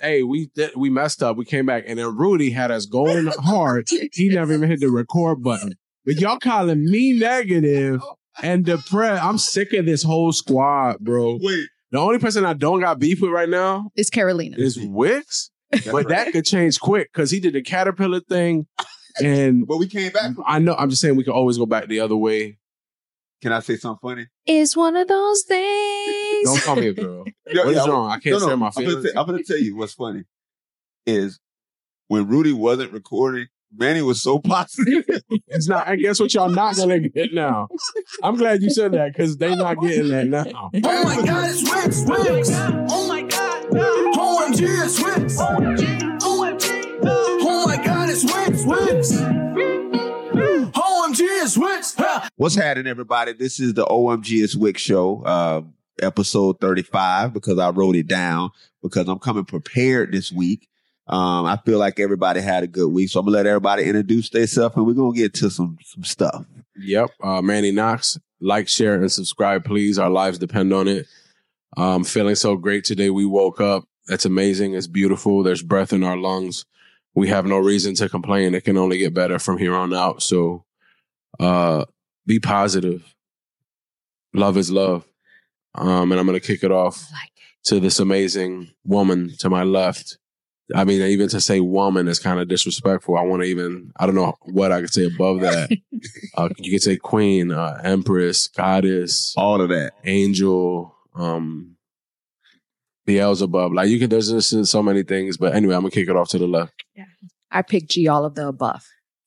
hey, we messed up. We came back. And then Rudy had us going hard. He never even hit the record button. But y'all calling me negative and depressed. I'm sick of this whole squad, bro. Wait. The only person I don't got beef with right now is Carolina. Is Wicks. But that could change quick because he did the caterpillar thing. But we came back. I know. I'm just saying we can always go back the other way. Can I say something funny? It's one of those things. Don't call me a girl. What is wrong? I can't say my feelings. I'm going to tell you what's funny is when Rudy wasn't recording, Manny was so positive. It's not. I guess what y'all not going to get now. I'm glad you said that because they not getting that now. Oh my God, it's Wicks. Oh my God. OMG, it's Wicks. OMG. Oh my God, it's Wicks. OMG, it's Wicks. What's happening, everybody? This is the OMG It's Wicks show, episode 35, because I wrote it down because I'm coming prepared this week. I feel like everybody had a good week, so I'm gonna let everybody introduce themselves, and we're gonna get to some stuff. Yep, Manny Knox. Like, share, and subscribe, please. Our lives depend on it. Feeling so great today. We woke up. That's amazing. It's beautiful. There's breath in our lungs. We have no reason to complain. It can only get better from here on out. So, be positive. Love is love. And I'm gonna kick it off to this amazing woman to my left. I mean, even to say woman is kind of disrespectful. I don't know what I could say above that. You could say queen, empress, goddess. All of that. Angel, Beelzebub. Like, there's just so many things. But anyway, I'm going to kick it off to the left. Yeah. I picked G, all of the above.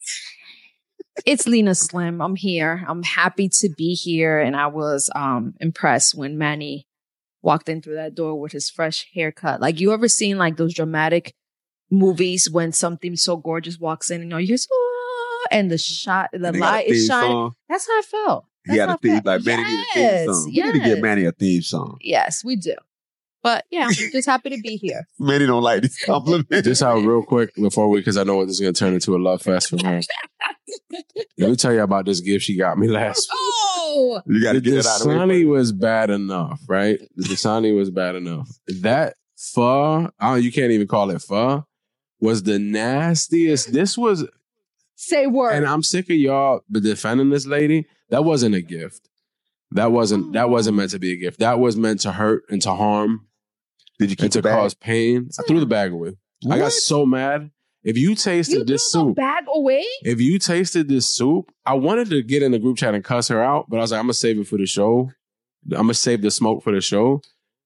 It's Lena Slim. I'm here. I'm happy to be here. And I was impressed when Manny walked in through that door with his fresh haircut. Like, you ever seen like those dramatic movies when something so gorgeous walks in and you just, and the light is shining? Song. That's how I felt. He had a theme, like Manny needed a theme song. Yes. We need to get Manny a theme song. Yes, we do. But yeah, I'm just happy to be here. Manny don't like these compliments. Just out real quick before because I know this is going to turn into a love fest for her. Let me tell you about this gift she got me last week. Oh! You got to get it out of the way. The Dasani was bad enough, right? The Dasani was bad enough. That pho, you can't even call it pho, was the nastiest. This was... Say word. And I'm sick of y'all defending this lady. That wasn't a gift. That wasn't meant to be a gift. That was meant to hurt and to harm. Did you keep and to cause pain? I threw the bag away. What? I got so mad. If you tasted this soup, bag away. If you tasted this soup, I wanted to get in the group chat and cuss her out, but I was like, I'm gonna save it for the show. I'm gonna save the smoke for the show.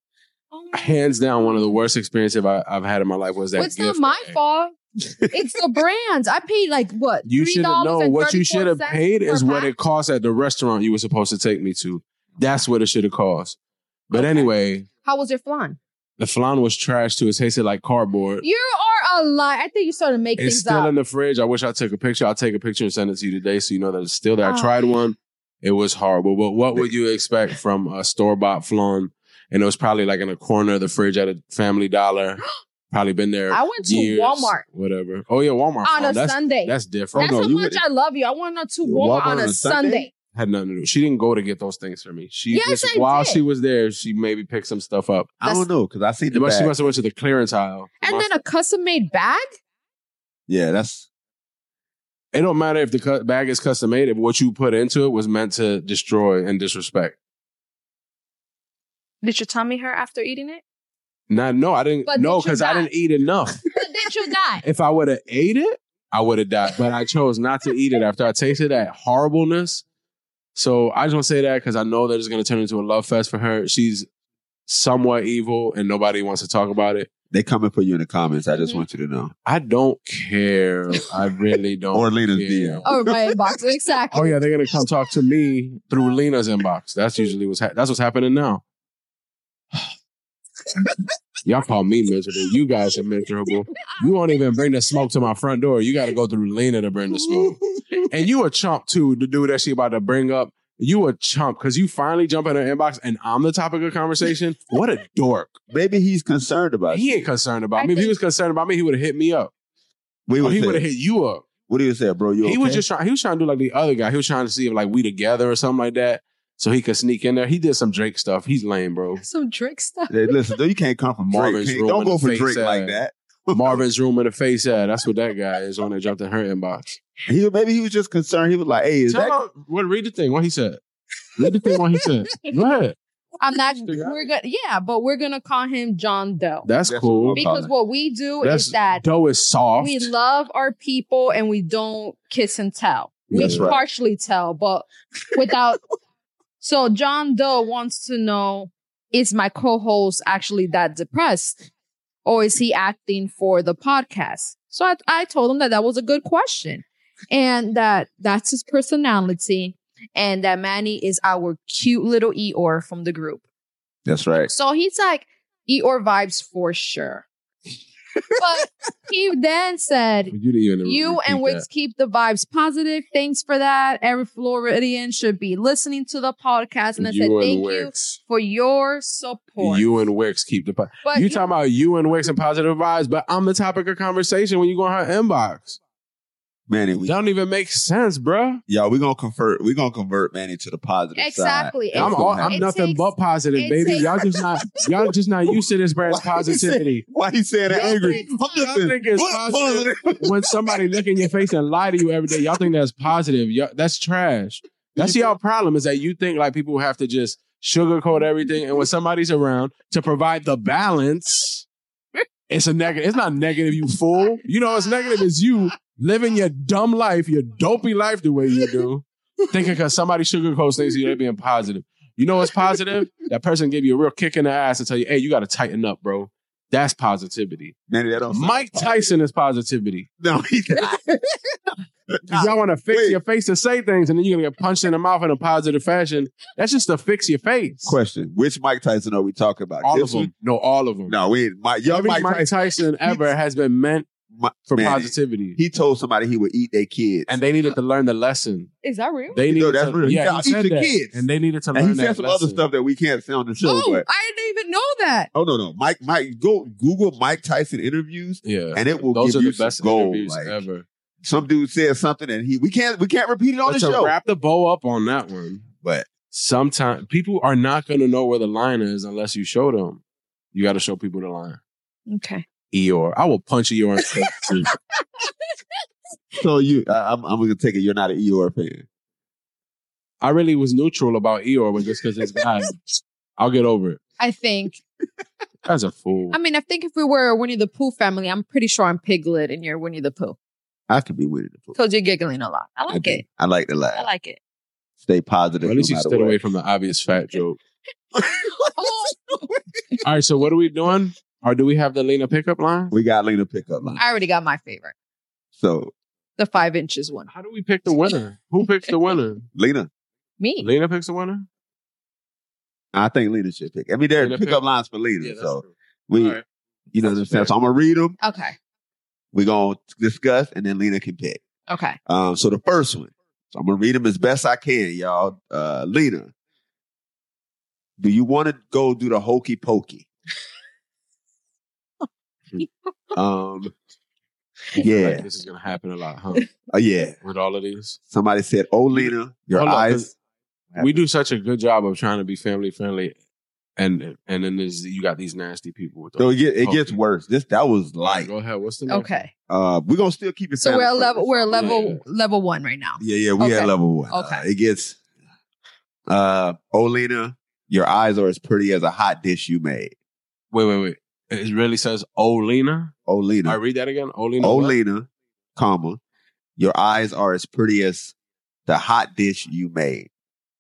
Hands down, one of the worst experiences I've had in my life was that. It's not my fault. It's the brands. I paid like what? You should have known. What you should have paid is what it cost at the restaurant you were supposed to take me to. That's what it should have cost. But anyway, how was your flan? The flan was trash too. It tasted like cardboard. You are a lie. I think you started to make things up. It's still in the fridge. I wish I took a picture. I'll take a picture and send it to you today so you know that it's still there. I tried one. It was horrible. But what would you expect from a store-bought flan? And it was probably like in a corner of the fridge at a Family Dollar. Probably been there. I went to years, Walmart. Whatever. Oh yeah, Walmart. On a Sunday. That's different. That's how much I love you. I went to Walmart on a Sunday. Had nothing to do. She didn't go to get those things for me. While she was there, she maybe picked some stuff up. I don't know because I see the bag. She must have went to the clearance aisle. And then a custom-made bag? Yeah, that's... It don't matter if the bag is custom-made. If what you put into it was meant to destroy and disrespect. Did your tummy hurt after eating it? No, I didn't. No, because I didn't eat enough. But did you die? If I would have ate it, I would have died. But I chose not to eat it after I tasted that horribleness. So I just want to say that because I know that it's going to turn into a love fest for her. She's somewhat evil and nobody wants to talk about it. They coming for you in the comments. I just want you to know. I don't care. I really don't Or Lena's DM. Or my inbox. Exactly. Oh, yeah. They're going to come talk to me through Lena's inbox. That's usually that's what's happening now. Y'all call me miserable. You guys are miserable. You won't even bring the smoke to my front door. You got to go through Lena to bring the smoke. And you a chump, too, the dude that she about to bring up. You a chump because you finally jump in her inbox and I'm the topic of conversation. What a dork. Maybe he's concerned about you. He ain't concerned about me. If he was concerned about me, he would have hit me up. He would have hit you up. What do you say, bro? He was trying to do like the other guy. He was trying to see if like we together or something like that. so he could sneak in there. He did some Drake stuff. He's lame, bro. Some Drake stuff. Hey, listen, though, you can't come from Marvin's Drake. room Don't in go the for face Drake like ad. that. Marvin's room in the face ad. That's what that guy is on there. Jumped in her inbox. Maybe he was just concerned. He was like, "Hey, is that?" Read the thing. What he said. Read the thing. What he said. Go ahead. I'm not. But we're gonna call him John Doe. That's That's cool. what Because what we do That's is that Doe is soft. we love our people and we don't kiss and tell. We That's right. partially tell, but without. So John Doe wants to know: is my co-host actually that depressed, or is he acting for the podcast? So I told him that was a good question, and that's his personality, and that Manny is our cute little Eeyore from the group. That's right. So he's like, Eeyore vibes for sure. But he then said, you and Wix keep the vibes positive. Thanks for that. Every Floridian should be listening to the podcast. And I said, thank you for your support. You and Wix keep the But you talking about you and Wix and positive vibes, but I'm the topic of conversation when you go on her inbox. Manny, That don't even make sense, bruh. y'all, we're gonna convert Manny to the positive Exactly. side. I'm It nothing takes- but positive, it baby. takes- Y'all just not used to this brand's Why he say- positivity. Why he saying that Y'all angry? think- I'm Y'all nothing think it's but positive when somebody look in your face and lie to you every day. Y'all think that's positive. That's trash. That's y'all problem is that you think like people have to just sugarcoat everything, and when somebody's around to provide the balance, it's a negative. It's not negative, you fool. You know, it's negative is you living your dumb life, your dopey life the way you do, thinking because somebody sugarcoats things, they're being positive. You know what's positive? That person gave you a real kick in the ass and tell you, hey, you got to tighten up, bro. That's positivity. Manny, that don't sound Mike positive. Tyson is positivity. No, he's not. If y'all want to fix Wait. your face to say things and then you're going to get punched in the mouth in a positive fashion, that's just to fix your face. Question: which Mike Tyson are we talking about? All This of them. No, all of them. one? No, we ain't. Young Every Mike Mike Tyson. Tyson ever has been meant for Manny, positivity. He told somebody he would eat their kids, And they needed to learn the lesson. Is that real? They needed that's to, real. He yeah, said, he "Eat said your that. kids." And they needed to and learn he that said some lesson. other stuff that we can't say on the show. Oh, But I didn't even know that. no. Mike, go Google Mike Tyson interviews, Yeah. and it will Those give are you the best some gold. interviews Like, ever. some dude said something, and we can't repeat it on But the to show. wrap the bow up on that one, But sometimes people are not going to know where the line is unless you show them. You got to show people the line. Okay. Eeyore. I will punch Eeyore in the face. so I'm gonna take it. You're not an Eeyore fan. I really was neutral about Eeyore, but just because it's guy, I'll get over it. I think. That's a fool. I mean, I think if we were a Winnie the Pooh family, I'm pretty sure I'm Piglet and you're Winnie the Pooh. I could be Winnie the Pooh. Because you're giggling a lot. I like it. I like the laugh. I like it. Stay positive. Or at least no you matter stayed what. away from the obvious fat joke. Oh, All right, so what are we doing? Or do we have the Lena pickup line? We got Lena pickup line. I already got my favorite. So The 5 inches one. How do we pick the winner? Who picks the winner? Lena, Me. Lena picks the winner? I think Lena should pick. I mean, there are Lena pickup pick? lines for Lena. Yeah, that's So true. we, All right. you know what I'm That's saying. fair. So I'm gonna read them. Okay. We're gonna discuss, and then Lena can pick. Okay. So the first one. So I'm gonna read them as best I can, y'all. Lena, do you want to go do the hokey pokey? Yeah. Like, this is going to happen a lot, huh? Yeah. With all of these. Somebody said, "Oh, Lena, your Hold on, eyes." 'cause we do such a good job of trying to be family friendly. And then you got these nasty people with So it gets hokey. worse. That was All right, light. go ahead. What's the next Okay. We're gonna still keep it. So family we're friendly. level 1 right now. Yeah, we at Okay. level 1. Okay. It gets, "Oh, Lena, your eyes are as pretty as a hot dish you made." Wait. It really says, oh, Lena? Oh, Lena. I read that again. Oh, Lena. Oh, what? Lena, comma, your eyes are as pretty as the hot dish you made.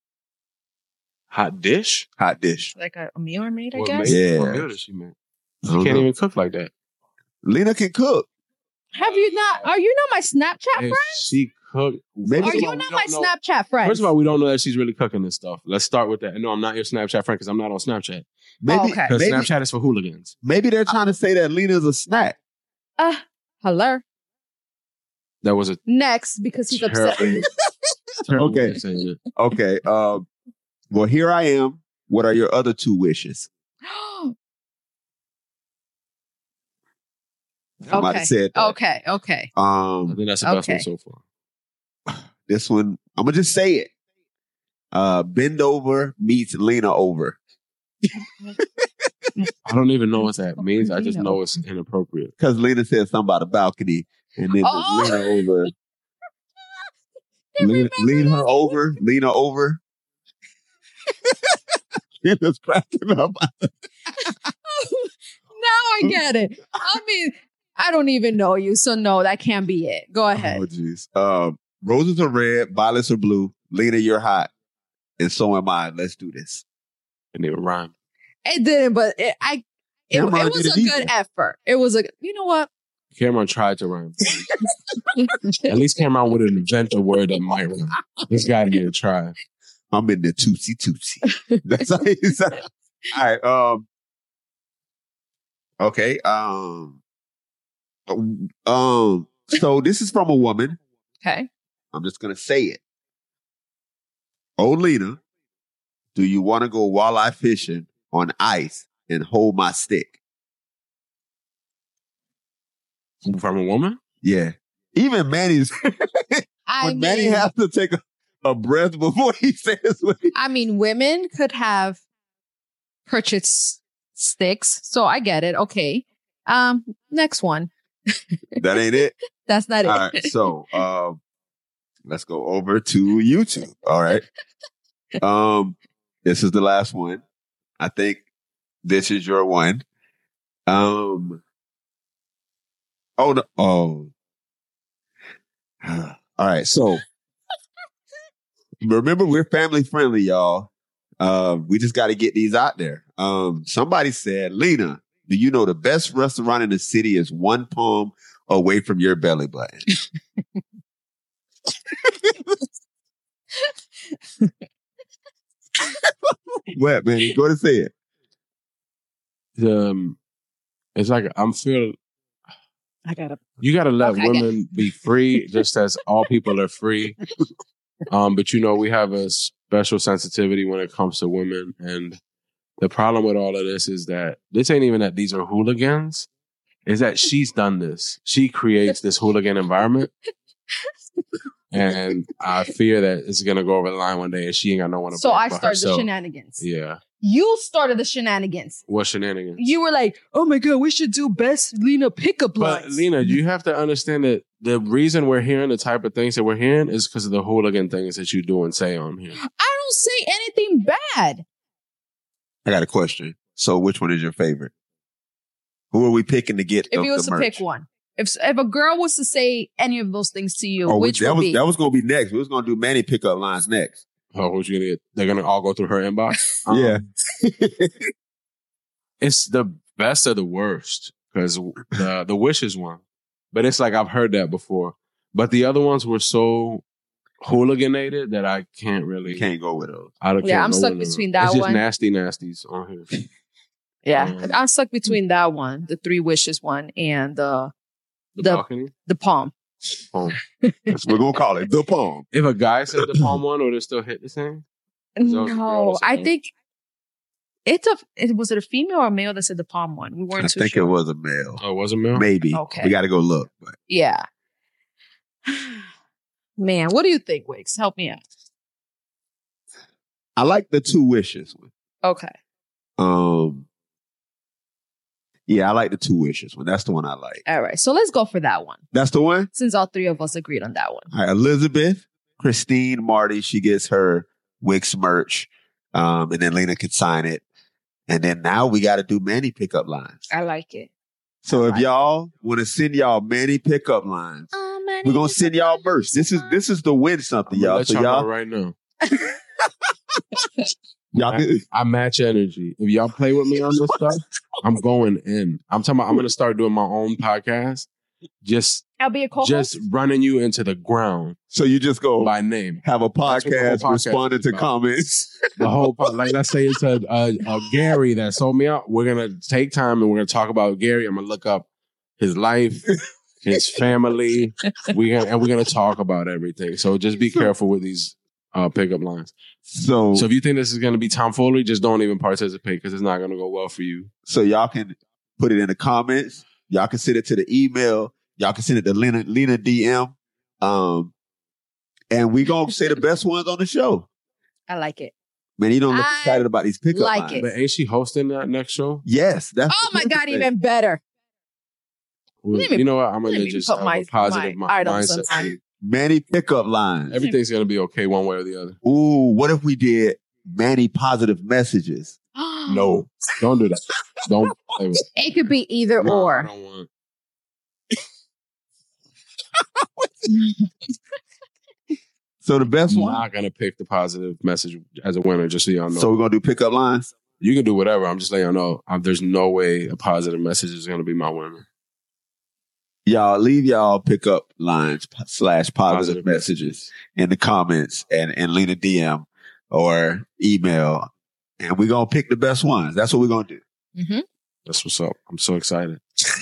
Hot dish? Hot dish. Like a meal I made, I What guess. made- Yeah. What meal did she make? I She don't can't know. even cook like that. Lena can cook. Have you not? Are you not my Snapchat If friend? she cooked. Maybe Are First of you all, we not don't my know- Snapchat friend? First of all, we don't know that she's really cooking this stuff. Let's start with that. No, I'm not your Snapchat friend because I'm not on Snapchat. Maybe, okay. Because maybe, Snapchat is for hooligans. maybe they're trying to say that Lena's a snack. Hello. That was a Next, because he's upset. terrible Okay. way of saying it. Okay. Well, here I am. What are your other 2 wishes? Somebody Okay. said that. Okay. Okay. I think that's the best Okay. one so far. This one, I'm gonna just say it. Bend Over meets Lena Over. I don't even know what that means. I just know it's inappropriate. Because Lena said something about a balcony, and then Lena Over. Lean her over. Lena's cracking up. Now I get it. I mean, I don't even know you, so no, that can't be it. Go ahead. Oh, jeez. Roses are red, violets are blue. Lena, you're hot, and so am I. Let's do this. Didn't even rhyme. It didn't, but it was a good effort. It was you know what? Cameron tried to rhyme. At least Cameron would invent a word that might rhyme. This guy didn't try. I'm in the tootsie tootsie. That's how he said. All right. Okay. So this is from a woman. Okay. I'm just gonna say it. Oh, Lena, do you want to go walleye fishing on ice and hold my stick? From a woman? Yeah. Even Manny's. Manny has to take a breath before he says what I mean, women could have purchased sticks, so I get it. Okay. Next one. That ain't it? That's not it. All right. So let's go over to YouTube. All right. This is the last one. I think this is your one. All right. So remember, we're family friendly, y'all. We just got to get these out there. Somebody said, Lena, do you know the best restaurant in the city is one palm away from your belly button? What, man? Go to say it. It's like you gotta let women be free, just as all people are free. But we have a special sensitivity when it comes to women, and the problem with all of this is that this ain't even that these are hooligans. Is that she's done this. She creates this hooligan environment. And I fear that it's going to go over the line one day and she ain't got no one to So blame I but started herself. the shenanigans. Yeah. You started the shenanigans. What shenanigans? You were like, oh my God, we should do best Lena pickup lines. But Lena, you have to understand that the reason we're hearing the type of things that we're hearing is because of the hooligan things that you do and say on here. I don't say anything bad. I got a question. So which one is your favorite? Who are we picking to get If you was the to merch? pick one. If a girl was to say any of those things to you, which would be? That was going to be next. We was going to do Manny pickup lines next. Oh, who's you gonna get? They're gonna all go through her inbox. Yeah. It's the best of the worst because the wishes one, but it's like I've heard that before. But the other ones were so hooligan-ated that I can't go with those. I'm stuck between that it's just one. nasties on here. Yeah, I'm stuck between that one, the 3 wishes one, and the balcony, the palm. Palm. That's what we're gonna call it, the palm. If a guy said the palm one, would it still hit the same? No, I think was it a female or a male that said the palm one? We weren't too sure. I think it was a male. Oh, it was a male? Maybe. Okay. We got to go look. But. Yeah. Man, what do you think, Wicks? Help me out. I like the 2 wishes one. Okay. Yeah, I like the 2 wishes one. That's the one I like. All right. So let's go for that one. That's the one? Since all 3 of us agreed on that one. All right. Elizabeth, Christine, Marty, she gets her Wix merch. And then Lena can sign it. And then now we got to do Manny pickup lines. I like it. So if y'all want to send y'all Manny pickup lines, we're going to send y'all merch. This is the win something, y'all. So y'all know right now. Y'all, I match energy. If y'all play with me on this stuff, I'm going in. I'm talking about I'm going to start doing my own podcast. I'll be a co-host. Just running you into the ground. So you just go by name. Have a podcast responding to comments. The whole like let's say it's a Gary that sold me out. We're gonna take time and we're gonna talk about Gary. I'm gonna look up his life, his family. We're gonna talk about everything. So just be careful with these pickup lines. So if you think this is gonna be tomfoolery, just don't even participate because it's not gonna go well for you. So y'all can put it in the comments. Y'all can send it to the email. Y'all can send it to Lena DM. And we gonna say the best ones on the show. I like it. Man, you don't look I excited about these pickup like lines. it. But ain't she hosting that next show? Yes. That's Oh the my God, thing. even better. Well, Let me- you know what? I'm let gonna me just put have my- a positive my items mindset. on. Manny pickup lines. Everything's gonna be okay one way or the other. Ooh, what if we did Manny positive messages? No, don't do that. Don't play with it. It could be either No, I or. don't want. So the best I'm one. not gonna pick the positive message as a winner. Just so y'all know. So we're gonna do pickup lines. You can do whatever. I'm just letting you know. There's no way a positive message is gonna be my winner. Y'all leave y'all pickup lines / positive Positive messages in the comments and leave a DM or email, and we're gonna pick the best ones. That's what we're gonna do. Mhm. That's what's up. I'm so excited.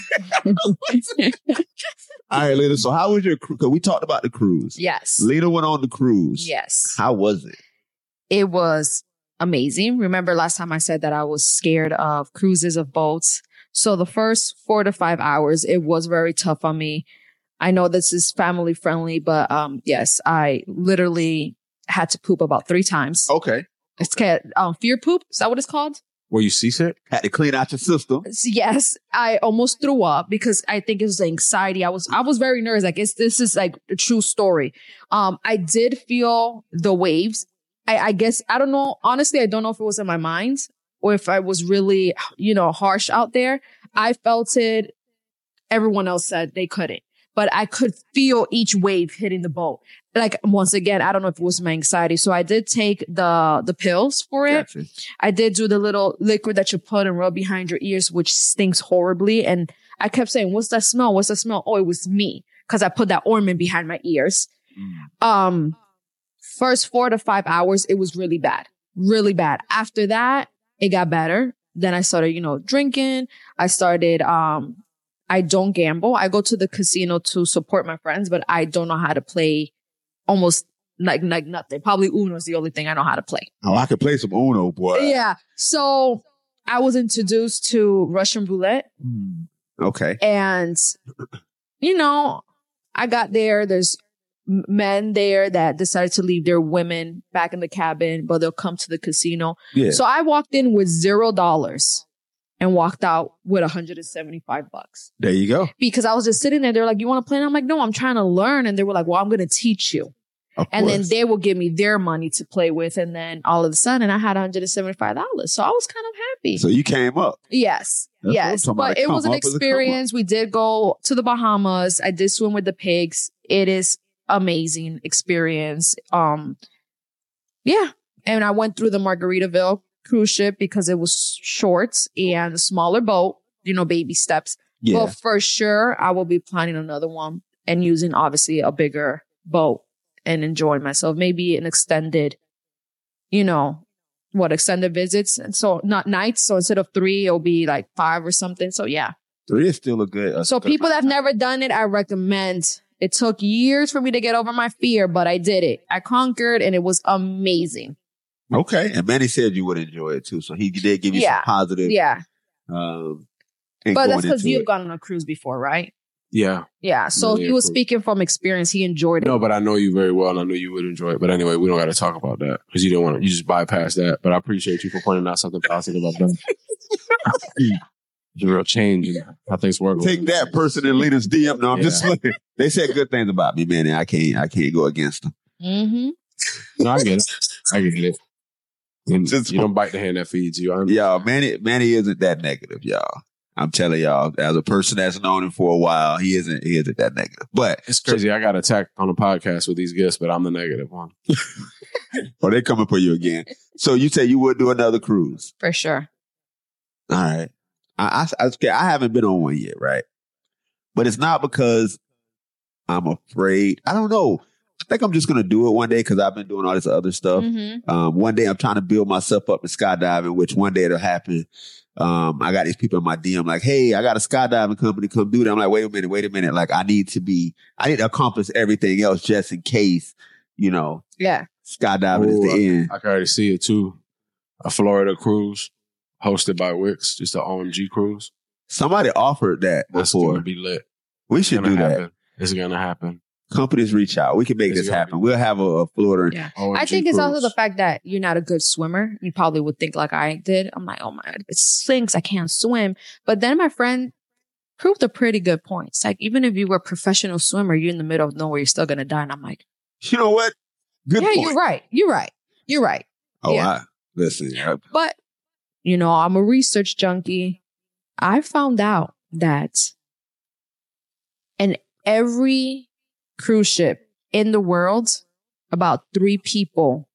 All right, Lena. So how was your cruise? Because we talked about the cruise. Yes. Lena went on the cruise. Yes. How was it? It was amazing. Remember last time I said that I was scared of cruises, of boats. So the first 4 to 5 hours, it was very tough on me. I know this is family friendly, but yes, I literally had to poop about 3 times. Okay. It's called fear poop. Is that what it's called? Were you seasick? Had to clean out your system. Yes, I almost threw up because I think it was anxiety. I was very nervous. Like this is like a true story. I did feel the waves. I guess I don't know. Honestly, I don't know if it was in my mind or if I was really, harsh out there. I felt it. Everyone else said they couldn't, but I could feel each wave hitting the boat. Like once again, I don't know if it was my anxiety. So I did take the pills for it. Gotcha. I did do the little liquid that you put and rub behind your ears, which stinks horribly. And I kept saying, what's that smell? What's that smell? Oh, it was me. Cause I put that ointment behind my ears. First 4 to 5 hours, it was really bad. Really bad. After that, it got better. Then I started, drinking. I started, I don't gamble. I go to the casino to support my friends, but I don't know how to play almost like nothing. Probably Uno is the only thing I know how to play. Oh, I could play some Uno, boy. Yeah. So I was introduced to Russian roulette Okay. and, I got there. There's men there that decided to leave their women back in the cabin, but they'll come to the casino. Yeah. So I walked in with $0 and walked out with $175 There you go. because I was just sitting there. They're like, you want to play? And I'm like, no, I'm trying to learn. And they were like, well, I'm going to teach you. Of And then course. they will give me their money to play with. And then all of a sudden I had $175. So I was kind of happy. So you came up. Yes. That's what I'm Yes. talking about. But it Come was an up as a come up. experience. We did go to the Bahamas. I did swim with the pigs. It is amazing experience. Yeah. And I went through the Margaritaville cruise ship because it was short and a smaller boat, baby steps. Yeah. But for sure, I will be planning another one and using obviously a bigger boat and enjoying myself. Maybe an extended, extended visits. And so not nights. So instead of 3, it'll be like 5 or something. So yeah. 3 is still a good. So people that have never done it, I recommend. It took years for me to get over my fear, but I did it. I conquered and it was amazing. Okay. And Manny said you would enjoy it too. So he did give you some positive. Yeah. And But going that's because into you've it. gone on a cruise before, right? Yeah. Yeah. So Really he was cool. speaking from experience. He enjoyed it. No, but I know you very well, and I knew you would enjoy it. But anyway, we don't got to talk about that because you didn't want to. You just bypass that. But I appreciate you for pointing out something positive about that. It's a real change in how things work. Take that person in Lena's DM. No, I'm Yeah. just saying. They said good things about me, man. And I can't go against them. Mm-hmm. No, I get it. I get it. And Just- you don't bite the hand that feeds you. Y'all, Manny isn't that negative, y'all. I'm telling y'all, as a person that's known him for a while, he isn't that negative. But It's crazy. I got attacked on a podcast with these guests, but I'm the negative one. they're coming for you again. So you say you would do another cruise. For sure. All right. I haven't been on one yet, right? But it's not because I'm afraid. I don't know. I think I'm just going to do it one day because I've been doing all this other stuff. Mm-hmm. One day I'm trying to build myself up in skydiving, which one day it'll happen. I got these people in my DM like, hey, I got a skydiving company, come do that. I'm like, wait a minute. Like I need to accomplish everything else just in case, Yeah. skydiving is the end. I can already see it too. A Florida cruise hosted by Wix, just an OMG cruise. Somebody offered that That's before. going to be lit. We It's should gonna do that. happen. It's going to happen. companies reach out. We can make this happen. We'll have a Florida. Yeah. OMG I think it's also cruise. the fact that you're not a good swimmer. You probably would think like I did. I'm like, oh my God, it sinks. I can't swim. But then my friend proved a pretty good point. It's like, even if you were a professional swimmer, you're in the middle of nowhere, you're still going to die. And I'm like, You know what? Good yeah, point. you're right. Oh, Yeah. listen. But, I'm a research junkie. I found out that in every cruise ship in the world, about 3 people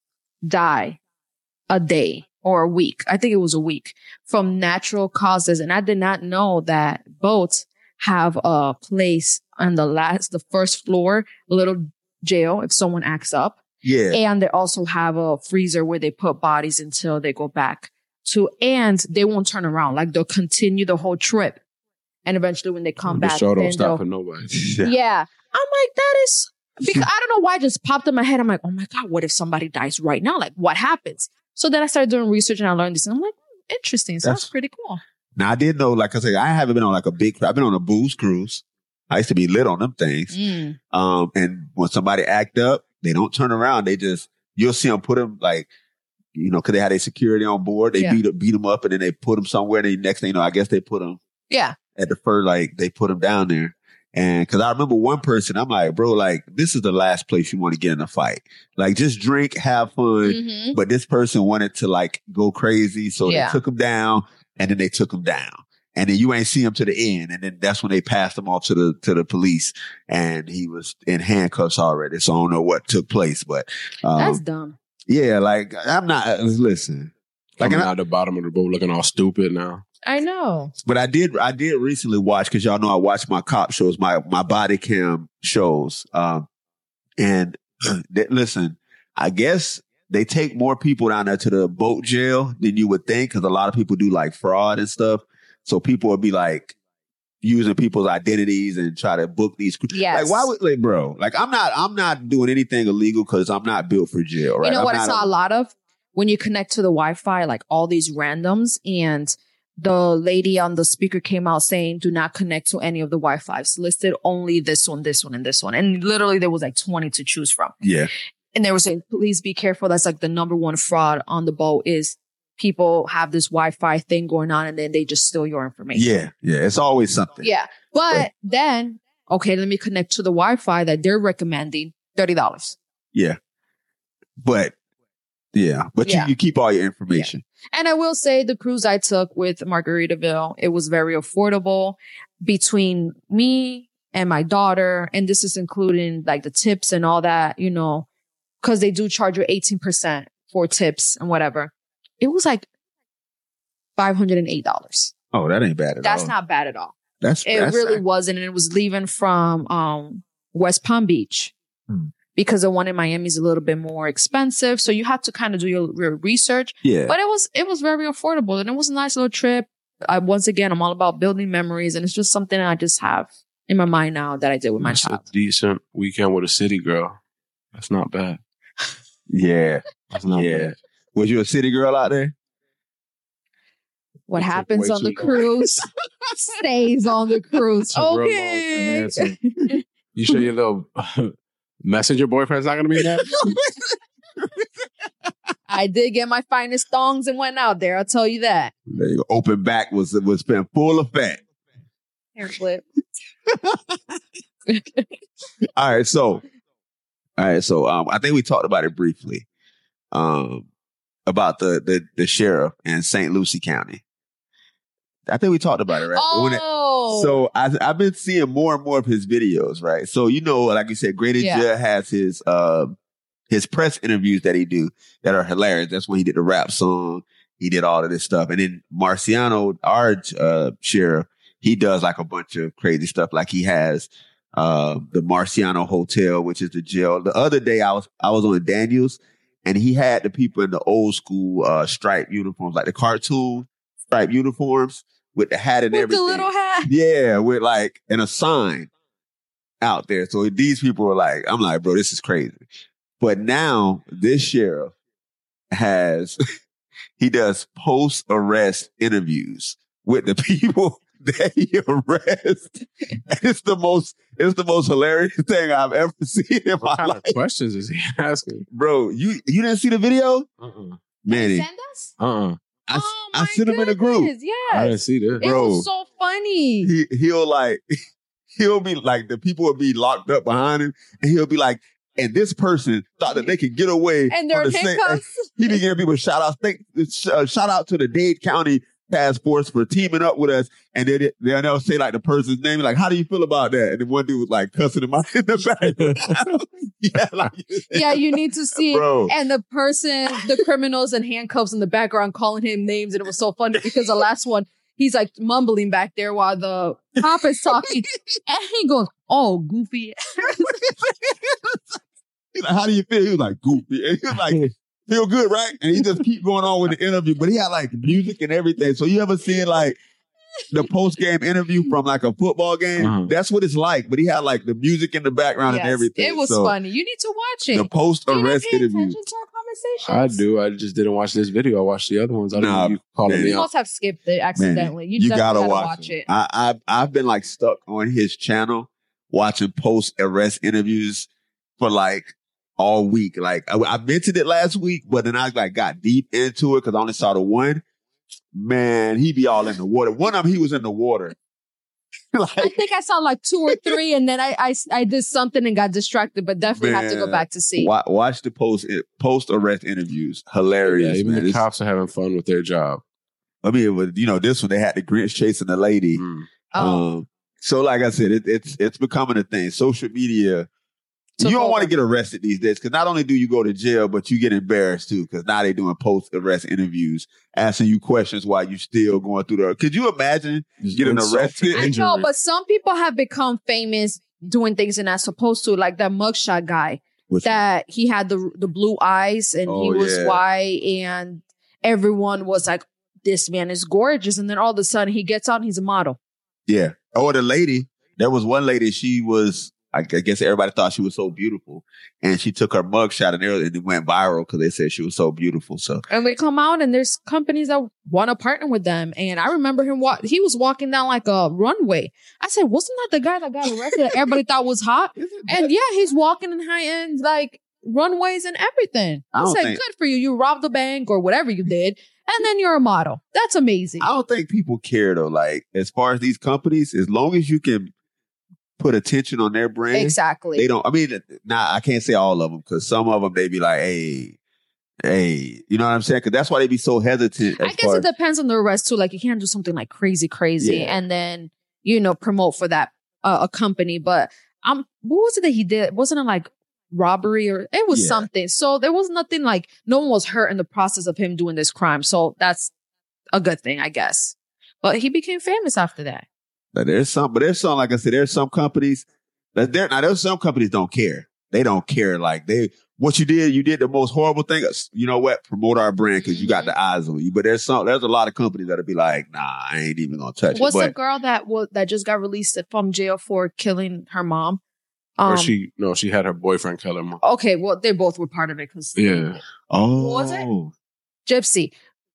die a day or a week. I think it was a week from natural causes. And I did not know that boats have a place on the first floor, a little jail if someone acts up. Yeah. And they also have a freezer where they put bodies until they go back to, and they won't turn around. Like they'll continue the whole trip. And eventually when they come The back, show don't then stop they'll- for nobody. yeah. I'm like, that is because I don't know why it just popped in my head. I'm like, oh my God, what if somebody dies right now? Like, what happens? So then I started doing research and I learned this. And I'm like, interesting. So that's pretty cool. Now, I did know, like I said, I haven't been on like a big, I've been on a booze cruise. I used to be lit on them things. Mm. And when somebody act up, they don't turn around. They just, you'll see them put them like, cause they had a security on board. They beat them up and then they put them somewhere. And then next thing you know, I guess they put them Yeah. at the first, like they put them down there. And cause I remember one person, I'm like, bro, like this is the last place you want to get in a fight. Like just drink, have fun. Mhm. But this person wanted to like go crazy. So Yeah. they took him down and then they took him down. And then you ain't see him to the end. And then that's when they passed him off to the police and he was in handcuffs already. So I don't know what took place, but, That's dumb. yeah, like I'm not, listen, like, Coming out the bottom of the boat looking all stupid now. I know. but I did recently watch, cause y'all know I watch my cop shows, my body cam shows. And listen, I guess they take more people down there to the boat jail than you would think. Cause a lot of people do like fraud and stuff. So people would be like using people's identities and try to book these. Yes. Like why would, like, bro, like I'm not doing anything illegal cause I'm not built for jail, right? You know I'm what I not saw a lot of? When you connect to the Wi-Fi, like all these randoms, and the lady on the speaker came out saying, do not connect to any of the Wi-Fi's listed, only this one, and this one. And literally there was like 20 to choose from. Yeah. And they were saying, please be careful. That's like the number one fraud on the boat is people have this Wi-Fi thing going on and then they just steal your information. Yeah. Yeah. It's always something. Yeah. But then, okay, let me connect to the Wi-Fi that they're recommending, $30. Yeah. But yeah. But Yeah. you keep all your information. And I will say the cruise I took with Margaritaville, it was very affordable between me and my daughter. And this is including like the tips and all that, because they do charge you 18% for tips and whatever. It was like $508. Oh, that ain't bad at all. That's not bad at all. That's It really wasn't. And it was leaving from West Palm Beach. Because the one in Miami is a little bit more expensive. So you have to kind of do your research. Yeah. But it was very affordable and it was a nice little trip. Once again, I'm all about building memories and it's just something I just have in my mind now that I did with my That's child. a decent weekend with a city girl. That's not bad. Yeah. That's not Yeah. bad. Was you a city girl out there? What It took happens way on the too long. cruise stays on the cruise. Took real long to Okay. answer. You sure your little messenger boyfriend's not going to be there? I did get my finest thongs and went out there. I'll tell you that. There you go. Open back was in full effect. Hair flip. All right. So I think we talked about it briefly. About the sheriff in St. Lucie County. I think we talked about it, right? Oh. So I've been seeing more and more of his videos, right? So, like you said, Grady Judd has his press interviews that he do that are hilarious. That's when he did the rap song. He did all of this stuff. And then Marciano, our sheriff, he does like a bunch of crazy stuff. Like he has the Marciano Hotel, which is the jail. The other day I was on Daniels and he had the people in the old school striped uniforms, like the cartoon striped uniforms with the hat and with everything. the little hat. Yeah, with like, and a sign out there. So these people are like, I'm like, bro, this is crazy. But now this sheriff he does post-arrest interviews with the people that he arrests. It's It's the most hilarious thing I've ever seen in What my kind life. of questions is he asking? Bro, you didn't see the video? Manny, Send us? Uh-uh. I sent him in the group. Yes. I didn't see this. It Bro. was so funny. He'll be like, the people will be locked up behind him, and he'll be like, and this person thought that they could get away. And they're on the handcuffs. He be giving people shout outs. Shout out to the Dade County Task Force for teaming up with us. And they'll say like the person's name, like, how do you feel about that? And then one dude was like cussing him out in the back. Yeah, you need to see Bro. it. And the criminals in handcuffs in the background calling him names. And it was so funny because the last one, he's like mumbling back there while the cop is talking. And he goes, oh, goofy. He's like, how do you feel? He was like, goofy. And he was like, feel good, right? And he just keep going on with the interview. But he had like music and everything. So you ever seen like the post-game interview from like a football game? Uh-huh. That's what it's like. But he had like the music in the background and Yes, everything. it was So funny. You need to watch it. the post-arrest Do you not pay interview. attention to our I conversations? do. I just didn't watch this video. I watched the other ones. I don't Nah, know you calling man. me You out. must have skipped it accidentally. Man, you gotta definitely watch it. I've been like stuck on his channel watching post-arrest interviews for like all week. Like I mentioned it last week, but then I like got deep into it because I only saw the one. Man, he be all in the water. One of them, he was in the water. I Like, think I saw like 2 or 3 and then I did something and got distracted, but definitely have to go Man, back to see. watch the post-arrest interviews. Hilarious, Yeah, even man. the It's- cops are having fun with their job. I mean, it was, this one, they had the Grinch chasing the lady. Mm. Oh, So like I said, it's becoming a thing. Social media, Took you don't want to over. get arrested these days because not only do you go to jail, but you get embarrassed too because now they're doing post-arrest interviews, asking you questions while you're still going through the. Could you imagine Just getting insult arrested? to I injury. know, but some people have become famous doing things they're not supposed to, like that mugshot guy Which- that he had the blue eyes and Oh, he was yeah. white and everyone was like, this man is gorgeous. And then all of a sudden he gets out and he's a model. Yeah. Oh, the lady. There was one lady. She was. I guess everybody thought she was so beautiful, and she took her mugshot and it went viral because they said she was so beautiful. So And they come out and there's companies that want to partner with them. And I remember him, he was walking down like a runway. I said, wasn't that the guy that got arrested that everybody thought was hot? And yeah, he's walking in high-end like runways and everything. I I don't said, think- good for you. You robbed a bank or whatever you did. And then you're a model. That's amazing. I don't think people care though. Like as far as these companies, as long as you can put attention on their brand, Exactly. they don't. I mean, I can't say all of them because some of them they be like, hey, you know what I'm saying? Because that's why they be so hesitant. I guess it depends on the arrest too. Like you can't do something like crazy Yeah. and then, promote for that a company. But what was it that he did? Wasn't it like robbery or it was Yeah. something? So there was nothing like no one was hurt in the process of him doing this crime. So that's a good thing, I guess. But he became famous after that. But there's some, like I said, there's some companies there's some companies don't care. They don't care. Like what you did the most horrible thing. You know what? Promote our brand because you got the eyes on you. But there's a lot of companies that'll be like, nah, I ain't even gonna touch What's it. the But girl that just got released from jail for killing her mom? Or she had her boyfriend kill her mom. Okay, well, they both were part of it because Yeah. oh, What was it? Gypsy.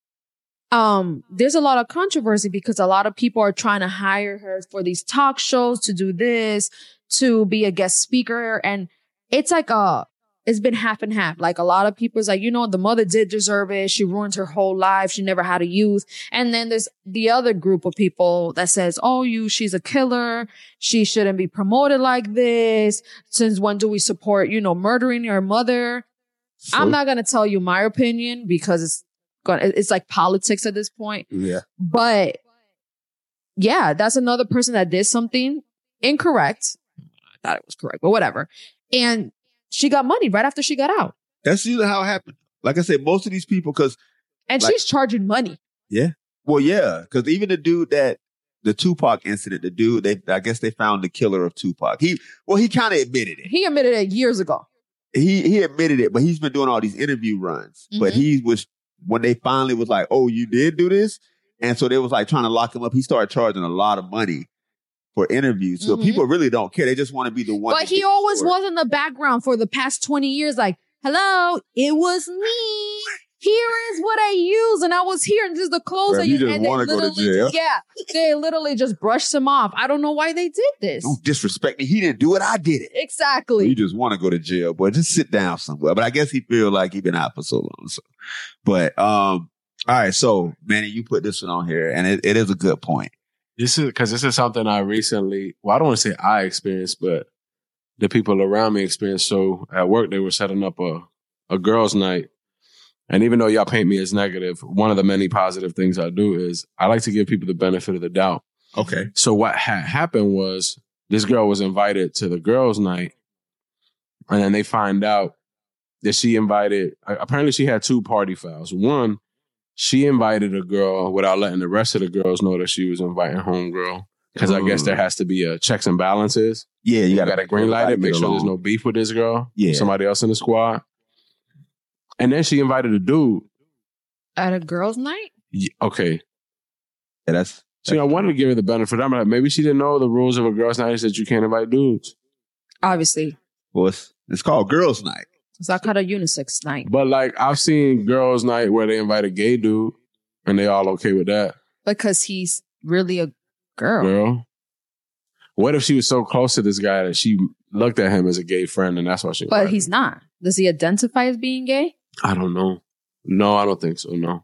There's a lot of controversy because a lot of people are trying to hire her for these talk shows to do this, to be a guest speaker. And it's like it's been half and half. Like a lot of people's like, the mother did deserve it. She ruined her whole life. She never had a youth. And then there's the other group of people that says, she's a killer. She shouldn't be promoted like this. Since when do we support, murdering your mother? I'm not going to tell you my opinion because it's like politics at this point. Yeah. But yeah, that's another person that did something incorrect. I thought it was correct, but whatever. And she got money right after she got out. That's usually how it happened. Like I said, most of these people, And Like- she's charging money. well, yeah, because even the dude the Tupac incident, I guess they found the killer of Tupac. He kind of admitted it. He admitted it years ago. He admitted it, but he's been doing all these interview runs. But he was, when they finally was like, oh, you did do this? And so they was like trying to lock him up. He started charging a lot of money for interviews. So people really don't care. They just want to be the one. But he always was in the background for the past 20 years. Like, hello, it was me. here is what I use, and I was here, and this is the clothes Bruh, I you use. just And they wanna go to literally, jail. yeah, they literally just brushed him off. I don't know why they did this. Don't disrespect me. He didn't do it. I did it. Exactly. You just want to go to jail, boy. Just sit down somewhere. But I guess he feel like he been out for so long. So, but all right. So, Manny, you put this one on here, and it is a good point. This is something I recently, well, I don't want to say I experienced, but the people around me experienced. So at work, they were setting up a girls' night. And even though y'all paint me as negative, one of the many positive things I do is I like to give people the benefit of the doubt. Okay. So what had happened was this girl was invited to the girls' night, and then they find out that she invited, apparently she had 2 party fouls. One, she invited a girl without letting the rest of the girls know that she was inviting homegirl. Because I guess there has to be a checks and balances. Yeah, you got to green light it, make sure there's no beef with this girl, somebody else in the squad. And then she invited a dude. At a girls' night? Yeah, okay. Yeah, that's I wanted to give her the benefit. I'm like, maybe she didn't know the rules of a girls' night is that you can't invite dudes. Obviously. Well, it's called girls' night. It's not called a unisex night. But like, I've seen girls' night where they invite a gay dude, and they all okay with that. Because he's really a girl. Girl. What if she was so close to this guy that she looked at him as a gay friend, and that's why she invited But he's him? not. Does he identify as being gay? I don't know. No, I don't think so. No.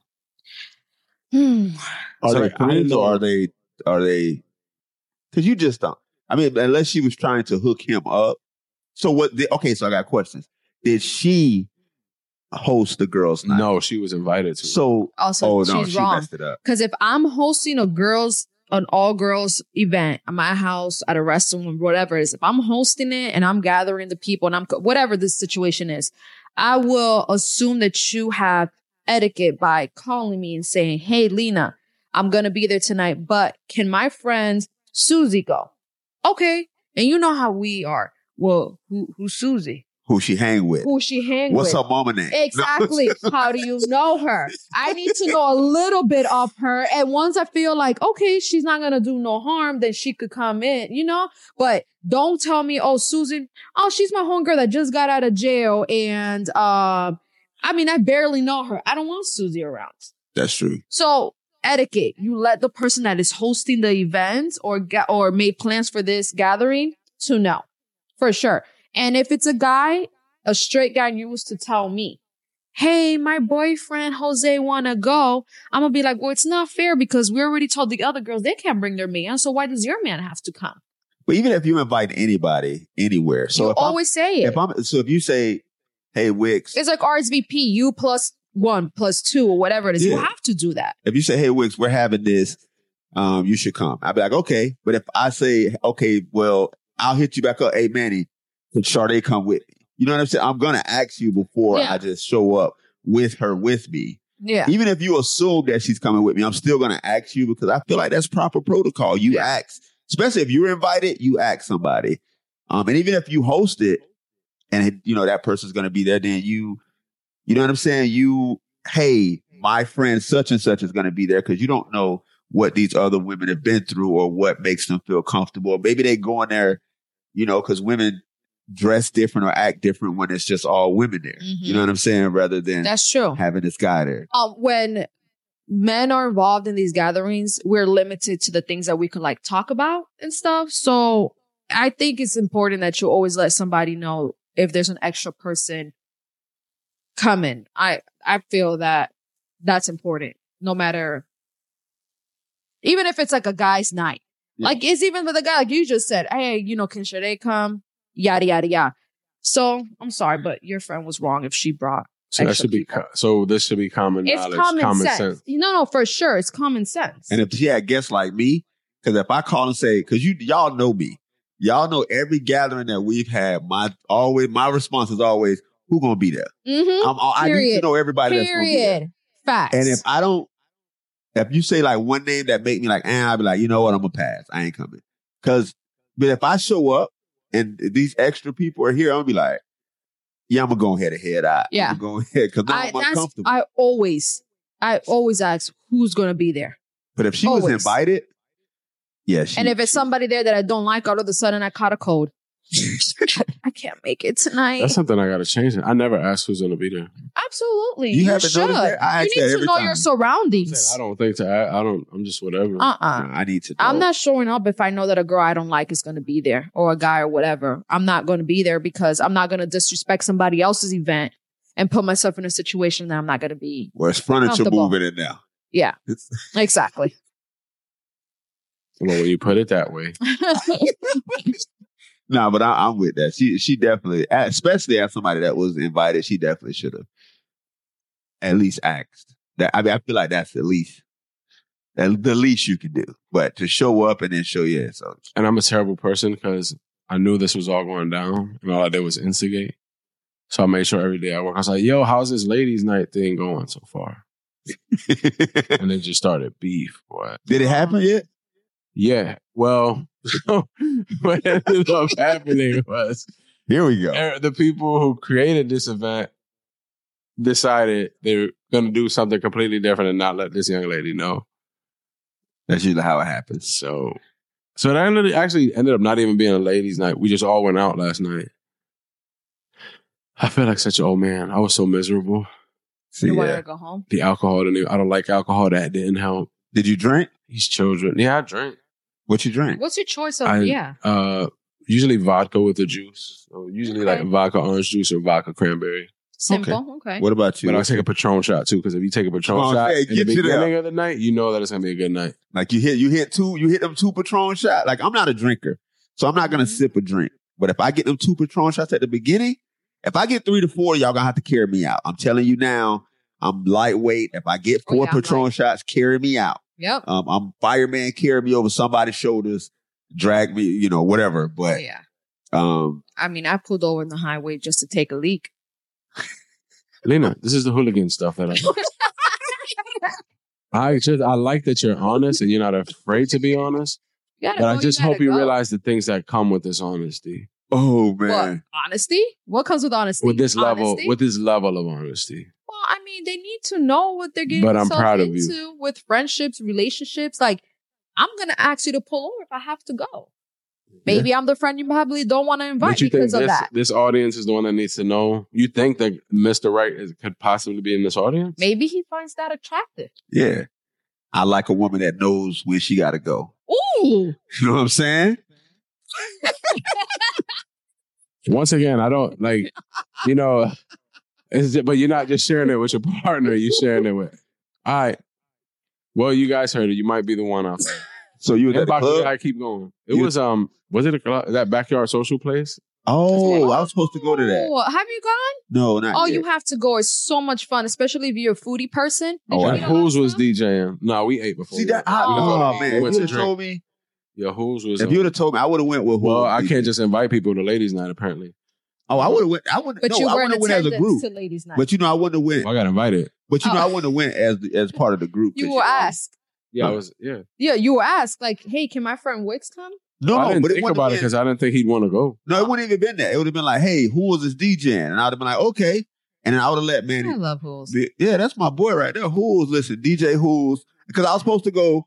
Are So, they like, I friends know- or are they? Because you just don't. I mean, unless she was trying to hook him up. So what? Okay, so I got questions. Did she host the girls' night? No, she was invited to. So Also, she's she wrong. messed it up. Because if I'm hosting an all girls event at my house, at a restaurant, whatever it is, if I'm hosting it and I'm gathering the people and whatever this situation is, I will assume that you have etiquette by calling me and saying, hey, Lena, I'm going to be there tonight, but can my friend Susie go? Okay. And you know how we are. Well, who's Susie? Who she hang with? Who she hang What's with? her mama name? Exactly. How do you know her? I need to know a little bit of her. And once I feel like, okay, she's not going to do no harm, then she could come in, you know? But don't tell me, oh, Susan, she's my homegirl that just got out of jail. And, I barely know her. I don't want Susie around. That's true. So etiquette, you let the person that is hosting the event or made plans for this gathering to know for sure. And if it's a guy, a straight guy, and you was to tell me, hey, my boyfriend Jose wanna go, I'm gonna be like, well, it's not fair because we already told the other girls they can't bring their man. So why does your man have to come? But even if you invite anybody anywhere, so You if always say it. if you say, hey, Wix, It's like RSVP, you plus 1 plus 2 or whatever it is. Yeah. You have to do that. if you say, hey, Wix, we're having this, you should come. I'd be like, okay. But if I say, okay, well, I'll hit you back up. Hey, Manny, could Sade come with me? You know what I'm saying? I'm going to ask you before Yeah. I just show up with her with me. Yeah. Even if you assume that she's coming with me, I'm still going to ask you because I feel like that's proper protocol. You ask, especially if you're invited, you ask somebody. And even if you host it and, that person's going to be there, then you know what I'm saying? Hey, my friend such and such is going to be there because you don't know what these other women have been through or what makes them feel comfortable. Maybe they go in there, because women dress different or act different when it's just all women there. Mhm. You know what I'm saying? Rather than That's true. having this guy there. When men are involved in these gatherings, we're limited to the things that we can like talk about and stuff. So I think it's important that you always let somebody know if there's an extra person coming. I feel that that's important, no matter, even if it's like a guy's night. Yeah. Like it's even with a guy, like you just said, hey, can Sade come? Yada, yada, yada. So I'm sorry, but your friend was wrong if she brought So that extra should be people. so. This should be common It's knowledge, common sense. No, for sure. It's common sense. And if she had guests like me, because if I call and say, because y'all know me, y'all know every gathering that we've had, my response is always, who gonna be there? Mm-hmm. I need to know everybody that's gonna be there. Period. Facts. And if you say like one name that make me like, I'll be like, you know what, I'm gonna pass. I ain't coming. But if I show up and these extra people are here, I'm gonna be like, yeah, I'm gonna go ahead and head out. Yeah. I'm gonna go ahead because now I'm uncomfortable. I always ask who's gonna be there. But if she was always. invited, yeah. And if it's somebody there that I don't like, all of a sudden I caught a cold. I can't make it tonight. That's something I got to change. I never ask who's going to be there. Absolutely. You haven't should. noticed that? I ask You that need to every know time. your surroundings. I don't think to. I'm just whatever. I need to know. I'm not showing up if I know that a girl I don't like is going to be there or a guy or whatever. I'm not going to be there because I'm not going to disrespect somebody else's event and put myself in a situation that I'm not going to be. Well, it's furniture comfortable. moving in now. Yeah, exactly. Well, when you put it that way, No, but I'm with that. She definitely, especially as somebody that was invited, she definitely should have at least asked. That I mean, I feel like that's the least you can do. But to show up and then show so. and I'm a terrible person because I knew this was all going down, and all I did was instigate. So I made sure every day I work, I was like, "Yo, how's this ladies' night thing going so far?" And it just started beef. Boy. Did it happen yet? Yeah. Well, what ended up happening was Here we go. the people who created this event decided they're going to do something completely different and not let this young lady know. That's usually how it happens. So that actually ended up not even being a ladies' night. We just all went out last night. I feel like such an old man. I was so miserable. So, You wanted to go home? The alcohol I don't like alcohol. That didn't help. Did you drink? These children. Yeah, I drank. What you drink? What's your choice of? Usually vodka with the juice. So usually Okay. like vodka orange juice or vodka cranberry. Simple. Okay. What about you? But I'll take a Patron shot too, because if you take a Patron Oh, shot hey, in the get you there. beginning of the night, you know that it's gonna be a good night. Like you hit them two Patron shots. Like I'm not a drinker, so I'm not gonna sip a drink. But if I get them two Patron shots at the beginning, if I get 3 to 4, y'all gonna have to carry me out. I'm telling you now, I'm lightweight. If I get 4 Patron shots, carry me out. Yep. I'm fireman, carry me over somebody's shoulders, drag me, whatever. But Yeah. I mean, I pulled over in the highway just to take a leak. Lena, this is the hooligan stuff that I like that you're honest and you're not afraid to be honest. But I just hope you realize the things that come with this honesty. Oh man. What? Honesty? What comes with honesty? With this Honesty? level of honesty. Well, I mean, they need to know what they're getting But I'm themselves proud of into you. with friendships, relationships. Like, I'm gonna ask you to pull over if I have to go. Maybe I'm the friend you probably don't want to invite But you think because of that. this audience is the one that needs to know? You think that Mr. Right could possibly be in this audience? Maybe he finds that attractive. Yeah. I like a woman that knows when she gotta go. Ooh. You know what I'm saying? Once again, I don't like, but you're not just sharing it with your partner, you're sharing it with. All right. Well, you guys heard it. You might be the one out there. So you was at the Inbox, club? I keep going. It was it a club, that backyard social place? Oh, I was supposed to go to that. Oh, have you gone? No, not Oh, yet. you have to go. It's so much fun, especially if you're a foodie person. Did you I eat know. all that Who's was stuff? DJing? No, we ate before. See that? Oh, Man, We if went you to would have drink. told me, Yeah, who's was if you would have told me, I would have went with who. Well, I can't just invite people to ladies' night, apparently. Oh, I would have went. I would. But No, you I were in wouldn't have went as a attendance group. to ladies' night. But I wouldn't have went. I got invited. But I wouldn't have went as part of the group. you 'cause, were asked. Yeah, I was. Yeah. Yeah, you were asked, like, hey, can my friend Wicks come? No, I didn't but it think wouldn't about have it been- because I didn't think he'd want to go. No, it wouldn't even been that. It would have been like, hey, who was this DJing? And I would have been like, okay. And then I would have let Manny. I love Hools. Yeah, that's my boy right there. Hools, listen, DJ Hools. Because I was supposed to go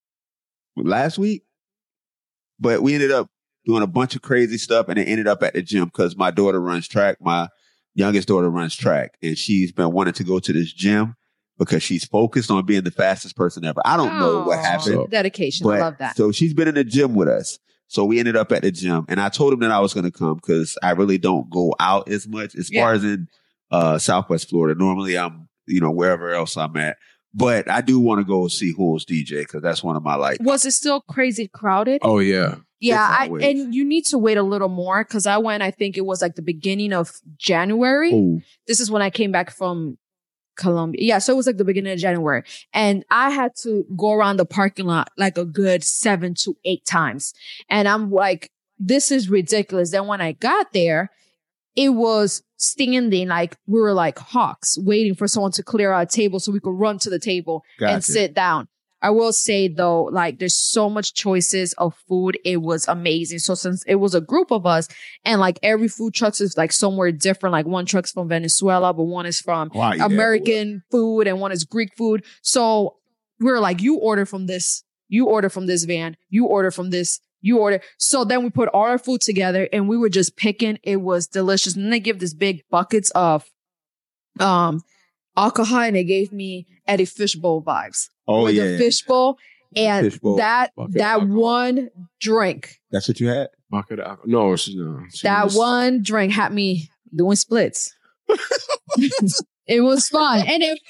last week, but we ended up doing a bunch of crazy stuff and it ended up at the gym because my daughter runs track. My youngest daughter runs track and she's been wanting to go to this gym because she's focused on being the fastest person ever. I don't know what Oh, happened. Dedication. I love that. So she's been in the gym with us. So we ended up at the gym and I told him that I was going to come because I really don't go out as much as far as in Southwest Florida. Normally I'm, wherever else I'm at. But I do want to go see Hools DJ because that's one of my Was it still crazy crowded? Oh, yeah. Yeah, It's always. and you need to wait a little more because I went, I think it was like the beginning of January. Ooh. This is when I came back from Colombia. Yeah, so it was like the beginning of January. And I had to go around the parking lot like a good 7 to 8 times. And I'm like, this is ridiculous. Then when I got there, it was standing like we were like hawks waiting for someone to clear our table so we could run to the table and Gotcha. sit down. I will say though, like there's so much choices of food. It was amazing. So since it was a group of us and like every food truck is like somewhere different, like one truck's from Venezuela, but one is from Wow, yeah, American food and one is Greek food. So we were like, you order from this van, you order from this You order. So then we put all our food together and we were just picking. It was delicious. And then they give this big buckets of alcohol, and they gave me Eddie Fishbowl vibes. Oh, with yeah. the fishbowl. And Fishbowl. that Bucket one drink, That's what you had? Bucket of no, she that was- one drink had me doing splits. It was fun. And it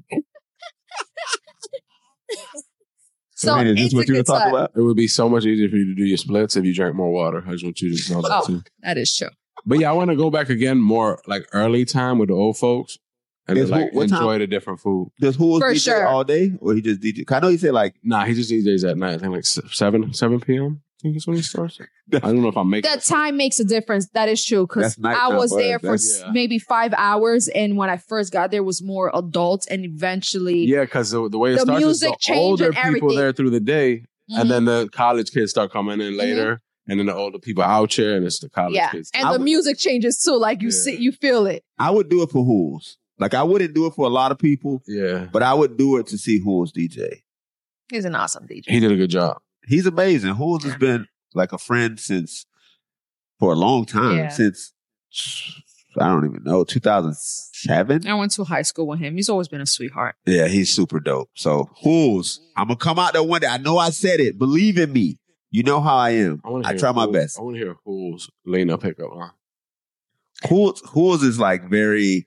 So, man, is this it's a what you were good talking time. about? It would be so much easier for you to do your splits if you drank more water. I just want you to know that Oh. too. That is true. But yeah, I want to go back again more like early time with the old folks and Yes, then, like what time? enjoy the different food. Does Who's For DJ sure. all day? Or he just DJ? 'Cause I know he said like, Nah, he just DJs at night. I think like 7 p.m. I think it's when he starts. I don't know if I'm making That time makes a difference. That is true. Because That's nighttime I was for there us. for That's- Yeah. maybe 5 hours. And when I first got there, was more adults. And eventually, Yeah, because the way it The starts is music the changed older and people everything. there through the day, Mhm. and then the college kids start coming in later, and then the older people out here, and it's the college yeah. kids. And the music changes too. Like you Yeah. see, you feel it. I would do it for Who's. Like I wouldn't do it for a lot of people, Yeah, but I would do it to see Who's DJ. He's an awesome DJ. he did a good job. He's amazing. Who's has been like a friend for a long time. Yeah. Since I don't even know, 2007. I went to high school with him. He's always been a sweetheart. Yeah, he's super dope. So Who's, I'm gonna come out there one day. I know I said it. Believe in me. You know how I am. wanna I hear try my Who's- best. I want to hear who's Lena pickup line. Who's is like very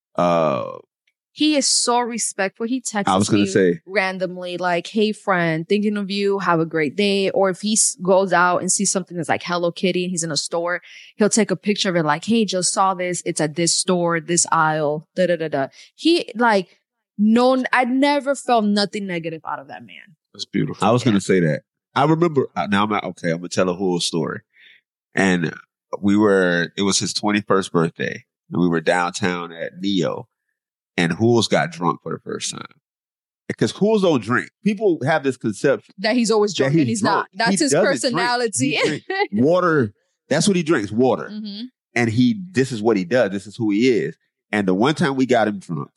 He is so respectful. He texts I was gonna me say. randomly, like, "Hey, friend, thinking of you. Have a great day." Or if he goes out and sees something that's like Hello Kitty and he's in a store, he'll take a picture of it, like, "Hey, just saw this. It's at this store, this aisle." Da da da da. He like, no, I never felt nothing negative out of that man. That's beautiful. I was gonna say that. I remember now I'm gonna tell a whole story. And it was his 21st birthday, and we were downtown at Neo, and Who's got drunk for the first time. Because Who's don't drink. People have this conception That he's always that drunk and he's drunk. not. That's He his doesn't personality. drink. He drink water. That's what he drinks, water. Mhm. And this is what he does. This is who he is. And the one time we got him drunk,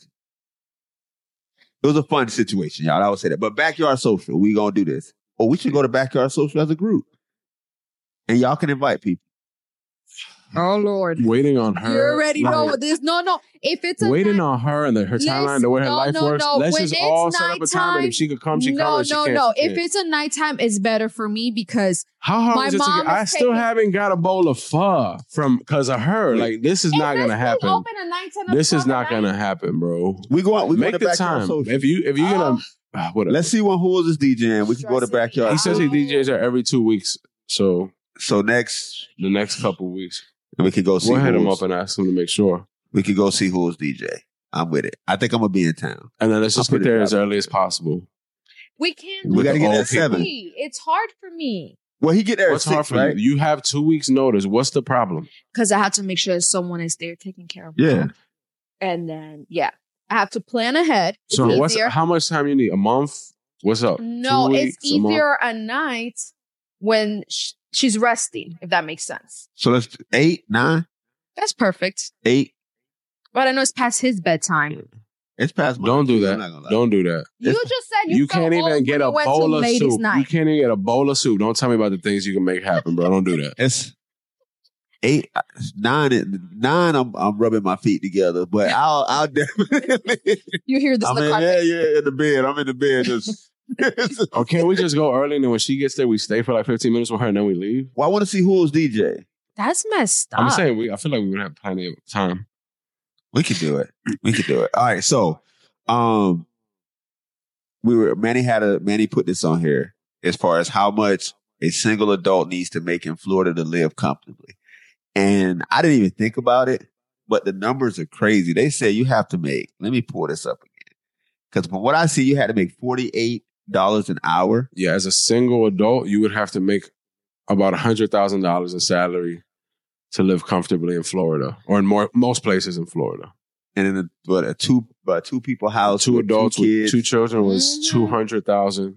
it was a fun situation, y'all. I would say that. But Backyard Social, we gonna do this. Oh, we should go to Backyard Social as a group. And y'all can invite people. Oh Lord. Waiting on her. You already know like, what this. No. If it's a waiting night- on her and her timeline, the way her No, life no, works. no. Let's When just it's all set up a time. And nighttime- if she could come, she no, comes. no, she no. can't, she If can't. it's a nighttime, it's better for me because How hard my is it to mom get? I is still taking- haven't got a bowl of pho because of her. Like this is not if gonna it's still happen. Open at nighttime, This is not gonna. gonna happen, bro. We go out. We Make go to the Backyard time. Social. If you're gonna whatever. Let's see when Who's is DJing. We can go to Stressing me Backyard. He says he DJs are every 2 weeks, so So next, the next couple weeks, we could go see we'll hit him Who's. up and ask him to make sure. We could go see Who's DJ. I'm with it. I think I'm gonna be in town. And then let's just I'll get put it there as up. early as possible. We can't. We do gotta it get there at at 7. early. It's hard for me Well, he get there What's at 6, hard for right? you? You have 2 weeks notice. What's the problem? because I have to make sure someone is there taking care of me. Yeah. And then I have to plan ahead. It's So easier. how much time you need? A month? What's up? No, 2 it's weeks, a month? easier at night when she's resting, if that makes sense. So let's 8, 9, That's perfect. 8. But I know it's past his bedtime. It's past my Don't do I'm that. not gonna lie. Don't do that. You just said You felt can't old even get when a you went to bowl of ladies' soup. You night. can't even get a bowl of soup. Don't tell me about the things you can make happen, bro. Don't do that. It's 8, 9. 9. I'm rubbing my feet together, but I'll definitely. You hear this I'm in the in, carpet. in the bed. I'm in the bed. Just. Or can't we just go early and then when she gets there, we stay for like 15 minutes with her and then we leave? Well, I want to see Who's DJ. That's messed up. I'm saying I feel like we would have plenty of time. We could do it. We could do it. All right. So, Manny put this on here as far as how much a single adult needs to make in Florida to live comfortably. And I didn't even think about it, but the numbers are crazy. They say you have to make, let me pull this up again. Because from what I see, you had to make $48 an hour. Yeah, as a single adult, you would have to make about $100,000 in salary to live comfortably in Florida or in most places in Florida. And in a two people house, Two with adults two with kids. 2 children was Mhm. $200,000.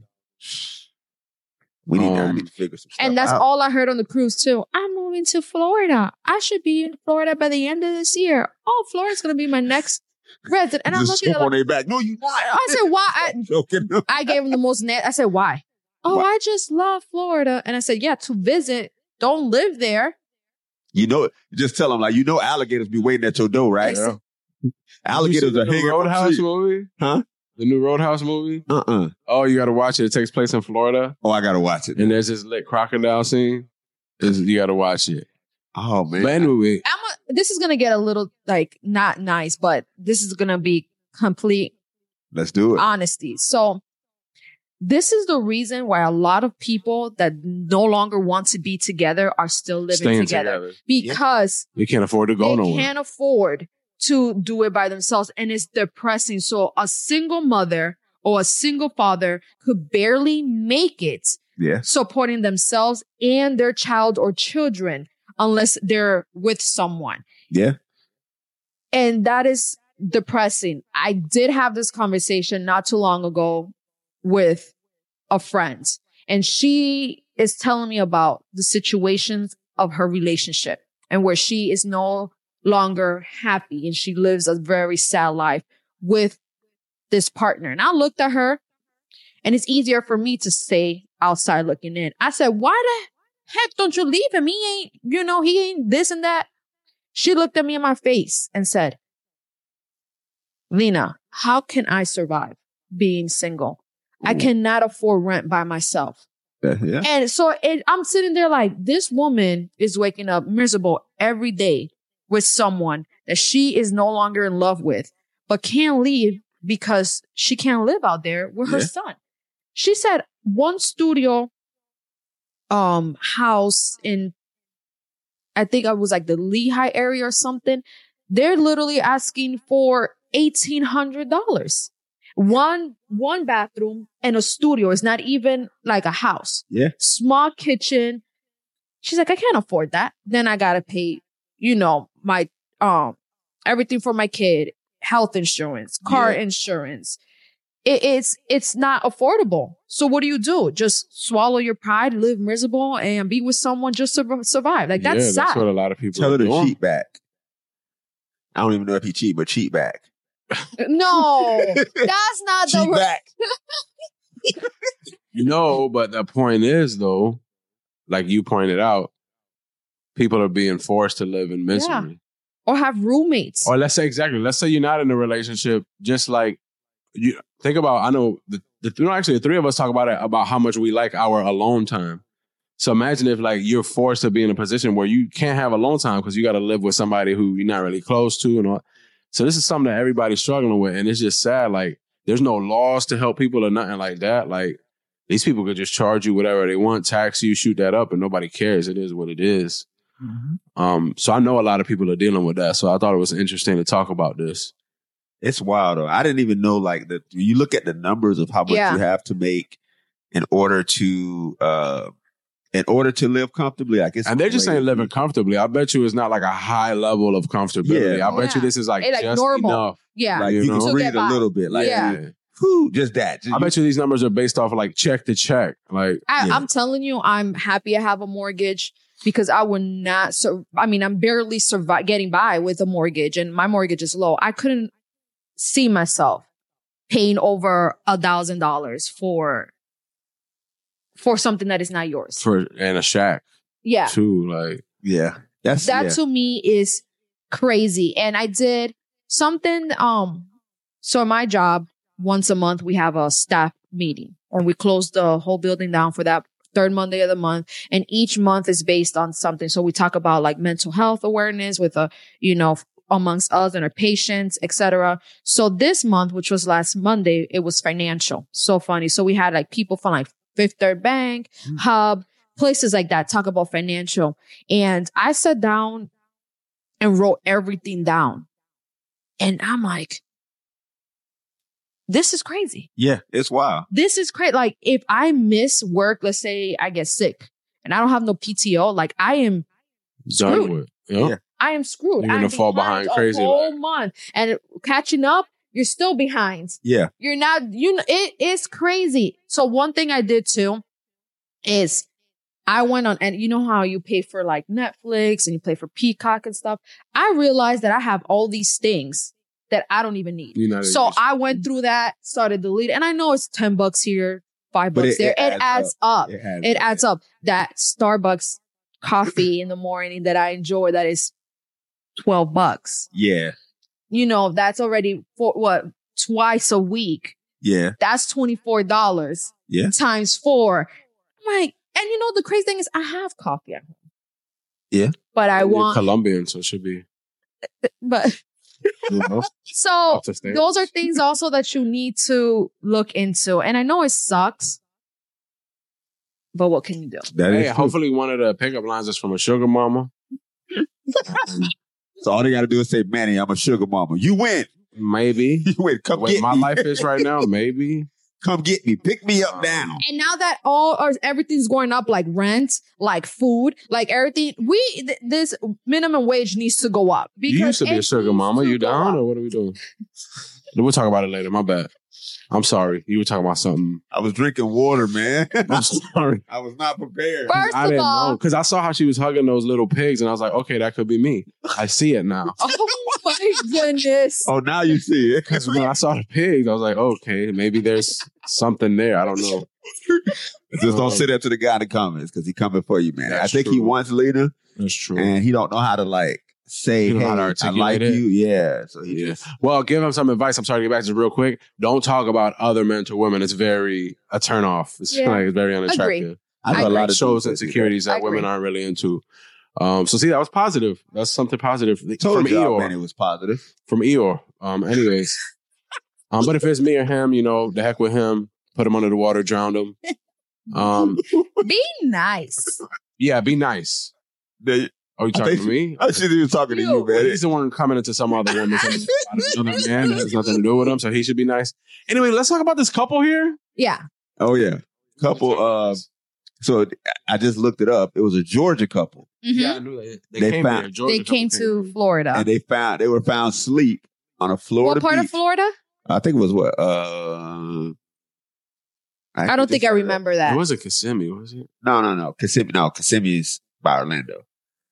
We need, I Um, need to figure some stuff And that's out. all I heard on the cruise too. I'm moving to Florida. I should be in Florida by the end of this year. Oh, Florida's gonna be my next resident. And I'm Just looking jump at on their back. No, you not. I said, why? I'm joking. I gave him the most net. I said, why? oh, Wow. I just love Florida. And I said, yeah, to visit. Don't live there. You know, just tell them like, you know, alligators be waiting at your door, right? Yeah. Alligators are the hanging from Roadhouse trees. movie? Huh? The new Roadhouse movie? Uh-uh. Oh, you got to watch it. It takes place in Florida. Oh, I gotta watch it. And there's this lit crocodile scene. You got to watch it. Oh man. But anyway, This is going to get a little like not nice, but this is going to be complete Let's do it. honesty. So this is the reason why a lot of people that no longer want to be together are still living staying together. together. Because They can't afford to go they nowhere. can't afford to do it by themselves. And it's depressing. So a single mother or a single father could barely make it Yeah. supporting themselves and their child or children unless they're with someone. Yeah. And that is depressing. I did have this conversation not too long ago with a friend, and she is telling me about the situations of her relationship and where she is no longer happy and she lives a very sad life with this partner. And I looked at her, and it's easier for me to say outside looking in. I said, why the heck don't you leave him? He ain't, he ain't this and that. She looked at me in my face and said, Lena, how can I survive being single? I cannot afford rent by myself. Yeah. And so I'm sitting there like, this woman is waking up miserable every day with someone that she is no longer in love with, but can't leave because she can't live out there with her son. She said one studio house in, I think it was like the Lehigh area or something. They're literally asking for $1,800. One bathroom and a studio. It's not even like a house. Yeah. Small kitchen. She's like, I can't afford that. Then I gotta pay, my everything for my kid, health insurance, car insurance. It's not affordable. So what do? Just swallow your pride, live miserable, and be with someone just to survive. Like that's sad. That's what a lot of people Tell her are to doing. cheat back. I don't even know if he cheat, but cheat back. No, that's not Cheat the back. No, but the point is, though, like you pointed out, people are being forced to live in misery. or have roommates. Or let's say let's say you're not in a relationship, just like you think about, I know the three of us talk about it, about how much we like our alone time. So imagine if like you're forced to be in a position where you can't have alone time because you got to live with somebody who you're not really close to and all. So this is something that everybody's struggling with. And it's just sad. Like there's no laws to help people or nothing like that. Like these people could just charge you whatever they want, tax you, shoot that up, and nobody cares. It is what it is. Mm-hmm. So I know a lot of people are dealing with that. So I thought it was interesting to talk about this. It's wild though. I didn't even know like that. You look at the numbers of how much you have to make in order to live comfortably. Like it's And they're just crazy. saying living comfortably. I bet you it's not like a high level of comfortability. Yeah. I bet you this is like It's like just normal. enough. Yeah. Like you you know? can To breathe get a by. little bit. Like Yeah. whew, just that. I bet you these numbers are based off of like check to check. Like I'm telling you, I'm happy I have a mortgage because I would not. I'm barely getting by with a mortgage, and my mortgage is low. I couldn't see myself paying over $1,000 for something that is not yours. and a shack Yeah, too. Like that to me is crazy. And I did something. So in my job, once a month we have a staff meeting, or we close the whole building down for that third Monday of the month. And each month is based on something. So we talk about like mental health awareness with amongst us and our patients, etc. So this month, which was last Monday, it was financial. So funny. So we had like people from like Fifth Third Bank, Hub, places like that talk about financial. And I sat down and wrote everything down. And I'm like, this is crazy. Yeah, it's wild. This is crazy. Like if I miss work, let's say I get sick and I don't have no PTO, like I am done screwed. with. Yeah. I am screwed. You're gonna I'm fall behind crazy, a whole like. month. And catching up, you're still behind. Yeah. You're not, it is crazy. So one thing I did too is I went on, and you know how you pay for like Netflix and you pay for Peacock and stuff. I realized that I have all these things that I don't even need. You're not So interested. I went through that, started deleting, and I know it's $10 here, $5 But there. It adds up. It adds up. That Starbucks coffee in the morning that I enjoy, that is $12. Yeah. You know, that's already for what, twice a week. Yeah. That's $24 Yeah. times 4. I'm like, and you know, the crazy thing is I have coffee at home. Yeah. But I You're want, Colombian, so it should be. but You know? so Off the stage. those are things also that you need to look into. And I know it sucks, but what can you do? That Hey, is true. hopefully one of the pickup lines is from a sugar mama. So all they got to do is say, Manny, I'm a sugar mama. You win. Maybe. You win. Come What get my me. life is right now, maybe. Come get me. Pick me up now. And now that everything's going up, like rent, like food, like everything, this minimum wage needs to go up. Because You used to be a it sugar needs mama. to You go down up. or what are we doing? We'll talk about it later. My bad. I'm sorry. You were talking about something. I was drinking water, man. I'm sorry. I was not prepared. First I of didn't all, know because I saw how she was hugging those little pigs, and I was like, okay, that could be me. I see it now. oh my goodness. Oh, now you see it. Because when I saw the pigs, I was like, okay, maybe there's something there. I don't know. Just don't say that to the guy in the comments because he coming for you, man. That's I think he true. wants Lena, That's true. and he don't know how to like say, He don't "Hey, know how to I articulate like it. you." Yeah, so he Yeah. just Well, give him some advice. I'm sorry to get back to this real quick. Don't talk about other men to women. It's very a turn off. It's Yeah. like very unattractive. I know I a agree. lot of Shows dudes that do insecurities I that women agree. aren't really into. So see, that was positive. That's something positive that. Told from y'all, Eeyore. man, it was positive. From Eeyore. Anyways, but if it's me or him, you know, the heck with him. Put him under the water, drown him. Be nice. Yeah, be nice. They- Are you I talking think- to me? I should be talking to you, You. man. He's the one coming into some other woman, another man that has nothing to do with him, so he should be nice. Anyway, let's talk about this couple here. Yeah. Oh yeah, couple. So I just looked it up. It was a Georgia couple, Mhm. Yeah, I knew that. They came found- here. Georgia They couple came to Florida. and they were found asleep on a Florida What part beach. of Florida? I think it was what? I don't think I remember It that. wasn't Kissimmee, was it? No. Kissimmee is by Orlando.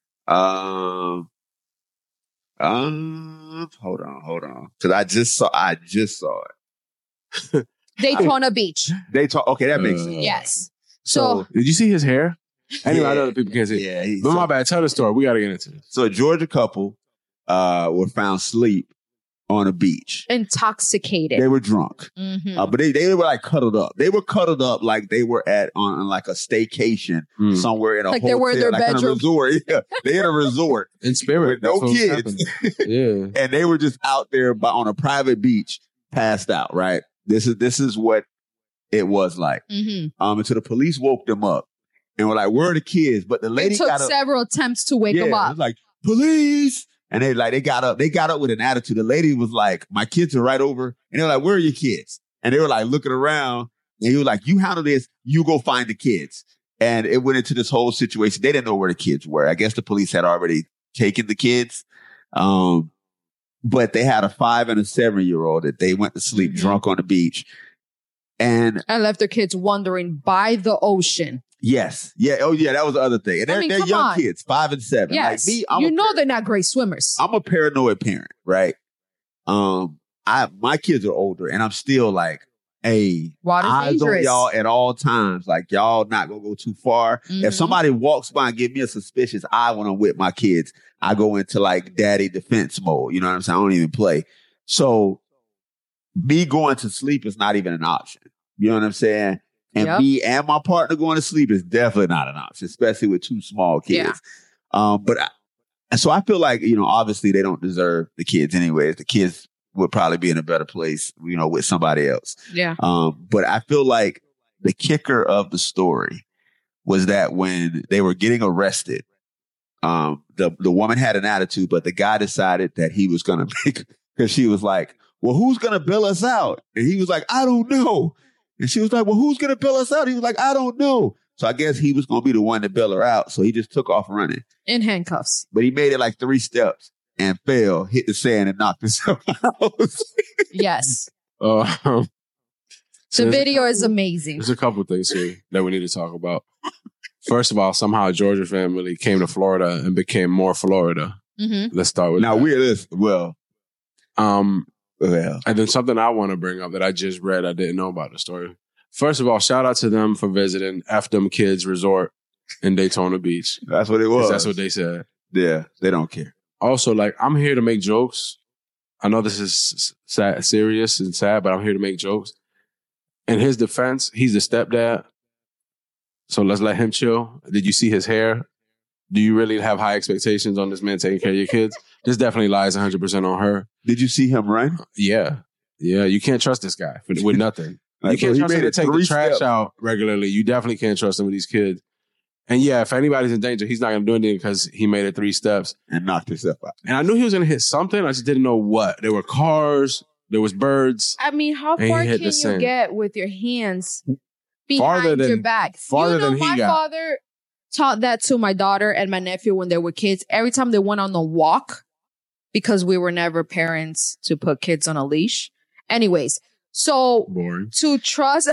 Hold on. Because I just saw it. Daytona Beach. They talk. Okay, that makes sense. Yes. So, Did you see his hair? Anyway, I know Yeah. that people can't see. Yeah, But my bad. Tell the story. We got to get into this. So a Georgia couple were found asleep on a beach. intoxicated. They were drunk, Mhm. but they were like cuddled up. They were cuddled up like they were on like a staycation Mm. somewhere in a Like hotel, they were in their like in a bedroom. resort. Yeah, they in a resort In spirit. with no that's what was kids, happening. Yeah. and they were just out there on a private beach, passed out. Right. This is what it was like. Mhm. Until the police woke them up and were like, "Where are the kids?" But the lady It took got up. several attempts to wake Yeah, them it up. was like, "Police!" And they got up with an attitude. The lady was like, "My kids are right over," and they were like, "Where are your kids?" And they were like looking around, and he was like, "You handle this. You go find the kids." And it went into this whole situation. They didn't know where the kids were. I guess the police had already taken the kids, but they had a 5 and a 7-year-old that they went to sleep drunk on the beach. And And left their kids wandering by the ocean. yes, yeah, oh yeah, that was the other thing. And I mean, they're come young on. kids, 5 and 7. Yes. Like me, I'm you a know parent. they're not great swimmers. I'm a paranoid parent, right? My kids are older, and I'm still like, hey, Water's eyes dangerous. on y'all at all times. Like y'all not gonna go too far. Mhm. If somebody walks by and give me a suspicious eye when I'm with my kids, I go into like daddy defense mode. You know what I'm saying? I don't even play. So me going to sleep is not even an option. You know what I'm saying? And Yep. me and my partner going to sleep is definitely not an option, especially with 2 small kids. So I feel like, obviously they don't deserve the kids anyways. The kids would probably be in a better place, with somebody else. Yeah. But I feel like the kicker of the story was that when they were getting arrested, the woman had an attitude, but the guy decided that he was going to make, because she was like, well, who's going to bill us out? And he was like, I don't know. And she was like, well, who's going to bill us out? He was like, I don't know. So I guess he was going to be the one to bail her out. So he just took off running. In handcuffs. But he made it like 3 steps and fell, hit the sand, and knocked himself out. Yes. So The there's video is amazing. There's a couple things here that we need to talk about. First of all, somehow a Georgia family came to Florida and became more Florida. Mm-hmm. Let's start with Now, that. we're this. Well, And then something I want to bring up that I just read, I didn't know about the story. First of all, shout out to them for visiting F Them Kids Resort in Daytona Beach. That's what it 'Cause was. that's what they said. Yeah, they don't care. Also, like, I'm here to make jokes. I know this is sad, serious and sad, but I'm here to make jokes. In his defense, he's the stepdad. So let's let him chill. Did you see his hair? Do you really have high expectations on this man taking care of your kids? This definitely lies 100% on her. Did you see him run? Yeah. Yeah. You can't trust this guy with nothing. Like, you can't bro, trust him to take the 3 trash steps out regularly. You definitely can't trust him with these kids. And yeah, if anybody's in danger, he's not going to do anything because he made it 3 steps. and knocked himself out. And I knew he was going to hit something. I just didn't know what. There were cars. There was birds. I mean, how And he far hit can the sand. you get with your hands Farther behind your than- back? farther you know, than he my got. father taught that to my daughter and my nephew when they were kids. Every time they went on a walk, because we were never parents to put kids on a leash. Anyways, so Boring. to trust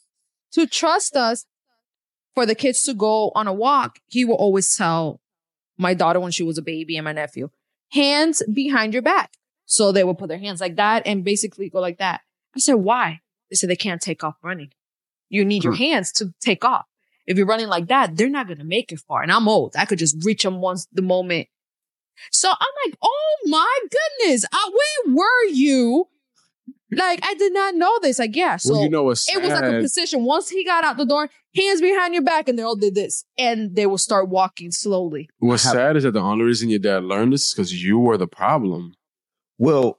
us for the kids to go on a walk, he will always tell my daughter when she was a baby and my nephew, hands behind your back. So they would put their hands like that and basically go like that. I said, why? They said they can't take off running. You need your hands to take off. If you're running like that, they're not going to make it far. And I'm old. I could just reach them once the moment. So I'm like, oh my goodness. Where were you? Like, I did not know this. Like, yeah. So well, you know what's it was like a sad? position. Once he got out the door, hands behind your back, and they all did this. And they will start walking slowly. What's sad is that the only reason your dad learned this is because you were the problem. Well,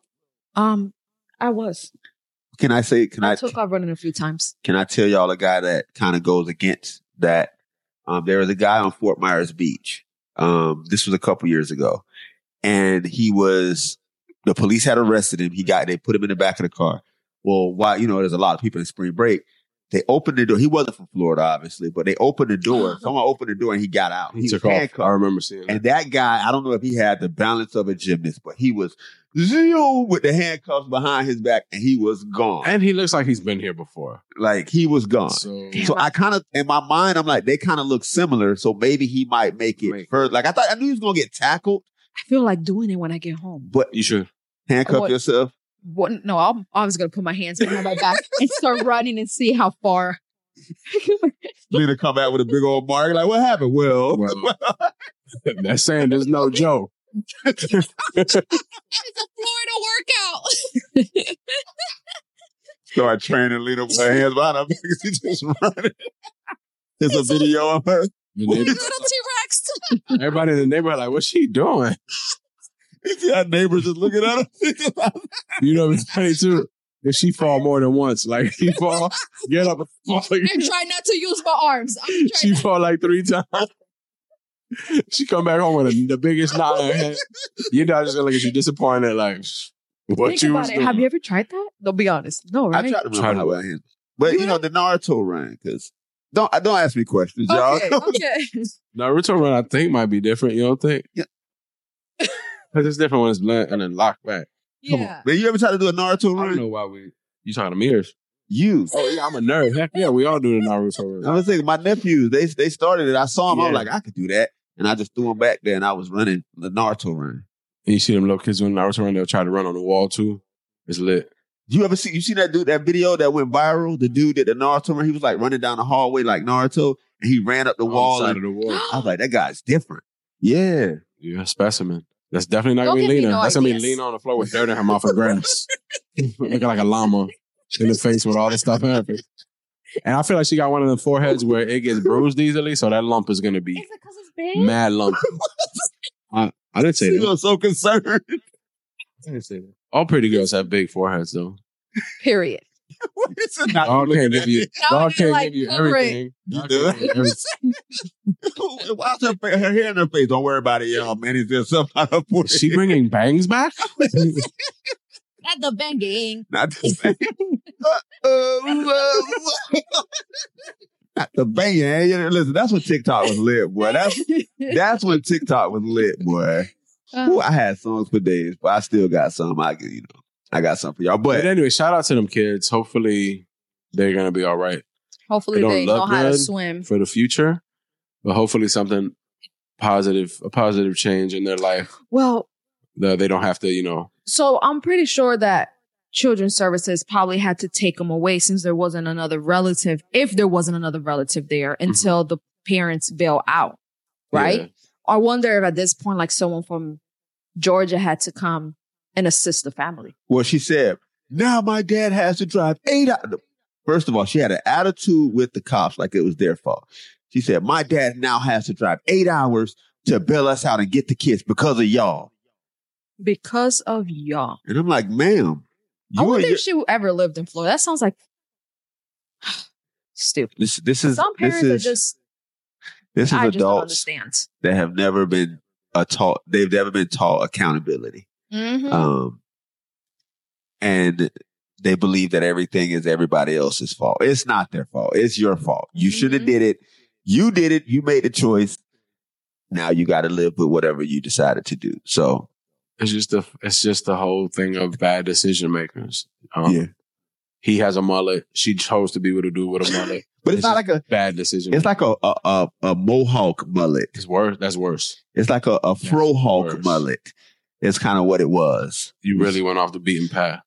I was. can I I took off running a few times. Can I tell y'all a guy that kind of goes against that? There was a guy on Fort Myers Beach. This was a couple years ago. And the police had arrested him. They put him in the back of the car. Well, why, there's a lot of people in spring break. They opened the door. He wasn't from Florida, obviously, but they opened the door. Someone opened the door and he got out. He was took off. handcuffed. I remember seeing that. And that guy, I don't know if he had the balance of a gymnast, but he was with the handcuffs behind his back and he was gone. And he looks like he's been here before. Like he was gone. So So I kind of, in my mind, I'm like, they kind of look similar. So maybe he might make it further. Like I knew he was going to get tackled, I feel like doing it when I get home. but you should. handcuff What? yourself. No, I was going to put my hands behind my back and start running and see how far. Lena come back with a big old mark. Like, what happened? Well, That's saying there's no joke. It's a Florida workout. start training Lena with her hands behind her back. She just running. There's a video of her. The Little neighbor- T-Rex. everybody in the neighborhood like, what's she doing? You see how neighbors just looking at her. You know, it's funny too. If she fall more than once, like she fall, get up and fall. And try not to use my arms. She fall like 3 times. She come back home with the biggest knot in her head. You're not just gonna look at you disappointed, like what Think you about was it. doing. Have you ever tried that? No, be honest. No, right? I try to Try remember to- how I handle. But the Naruto run, because don't ask me questions, y'all. Okay. Naruto run, I think, might be different. You don't think? Yeah. Because it's different when it's blunt and then locked back. Yeah. Man, you ever try to do a Naruto I run? don't know why you talking to mirrors. You. Oh yeah, I'm a nerd. Heck yeah, we all do the Naruto I run. was thinking, my nephews, they started it. I saw them. I was Yeah. like, I could do that. And I just threw them back there and I was running the Naruto run. And you see them little kids doing Naruto run, they'll try to run on the wall too. It's lit. You see that dude, that video that went viral? The dude did the Naruto run. He was like running down the hallway like Naruto and he ran up the wall. On the side And of the wall. I was like, that guy's different. Yeah. You're a specimen. That's definitely not Don't gonna be give me Lena. no That's gonna be ideas. Lena on the floor with dirt in her mouth and grass. Looking like a llama in the face with all this stuff in her face. And I feel like she got one of the foreheads where it gets bruised easily, so that lump is gonna be Is it because it's big? mad lump. I didn't say She that. was so concerned. I didn't say that. All pretty girls have big foreheads though. Period. It's not Dog can't give you Now dog you're can't like give you covering. everything. You Dog do can't give you everything. Why's her hair in her face? Don't worry about it, y'all. Man, it's just something on her forehead. Is she bringing bangs back? Not the banging. Not the not the bang. Listen, that's when TikTok was lit, boy. That's when TikTok was lit, boy. Ooh, I had songs for days, but I still got some. I got some for y'all. But But anyway, shout out to them kids. Hopefully they're gonna be all right Hopefully They don't they know look how to good. swim. for the future. But hopefully something positive, a positive change in their life. Well, That they don't have to, so I'm pretty sure that children's services probably had to take them away since there wasn't another relative, if there wasn't another relative there, until the parents bail out, right? Yeah. I wonder if at this point, like someone from Georgia had to come and assist the family. Well, she said, now my dad has to drive 8 hours. First of all, she had an attitude with the cops like it was their fault. She said, my dad now has to drive 8 hours to bail us out and get the kids because of y'all. Because of y'all. And I'm like, ma'am. I wonder if she ever lived in Florida. That sounds like stupid. This is Some parents are just this is I just don't adults understand. that have never been taught. They've never been taught accountability. Mm-hmm. And they believe that everything is everybody else's fault. It's not their fault. It's your fault. You should have did it. You did it. You made the choice. Now you got to live with whatever you decided to do. So It's just the whole thing of bad decision makers. yeah, He has a mullet. She chose to be with a dude with a mullet. but it's not like a. bad decision. It's like a Mohawk mullet. It's worse. That's worse. It's like a Frohawk worse. mullet. It's kind of what it was. You really went off the beaten path.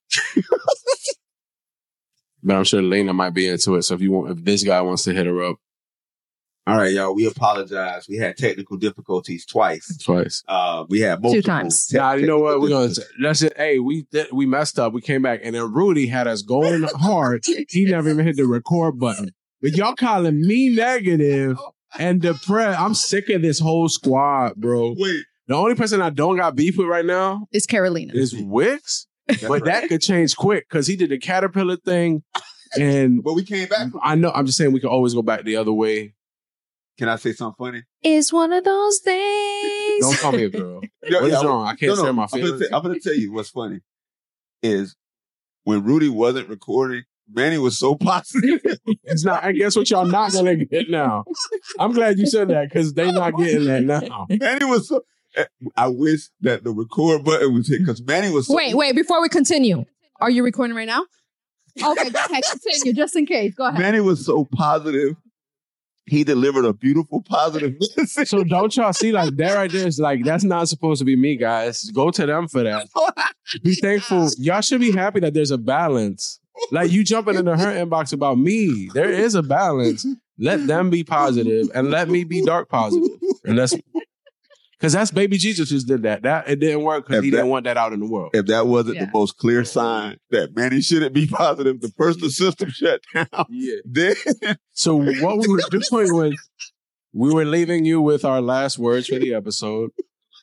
But I'm sure Lena might be into it. So if this guy wants to hit her up All right, y'all. We apologize. We had technical difficulties twice. twice. We had multiple 2 times. Nah, you know what? We're gonna difficulties. that's it. Hey, we messed up. We came back, and then Rudy had us going hard. He never even hit the record button. But y'all calling me negative and depressed. I'm sick of this whole squad, bro. Wait, The only person I don't got beef with right now It's Carolina. is Wicks, but that could change quick because he did the caterpillar thing, and but we came back. I know. I'm just saying we can always go back the other way. Can I say something funny? It's one of those days. Don't call me a girl. Yeah, What is yeah, wrong? I can't share my I'm feelings. going to tell you what's funny is when Rudy wasn't recording, Manny was so positive. It's not. I guess what y'all not gonna get now. I'm glad you said that because they not getting that now. Manny was so. I wish that the record button was hit because Manny was so. Wait, before we continue. Are you recording right now? Okay, go ahead, continue, just in case. Go ahead. Manny was so positive. He delivered a beautiful positive message. So don't y'all see like that right there is like that's not supposed to be me, guys. Go to them for that. Be thankful. Y'all should be happy that there's a balance. Like you jumping into her inbox about me. There is a balance. Let them be positive and let me be dark positive. And that's because that's baby Jesus just did that. That it didn't work because he didn't want that out in the world. If that wasn't Yeah. the most clear sign that Manny shouldn't be positive, the first the system shut down. Yeah. Then So what we were doing was we were leaving you with our last words for the episode.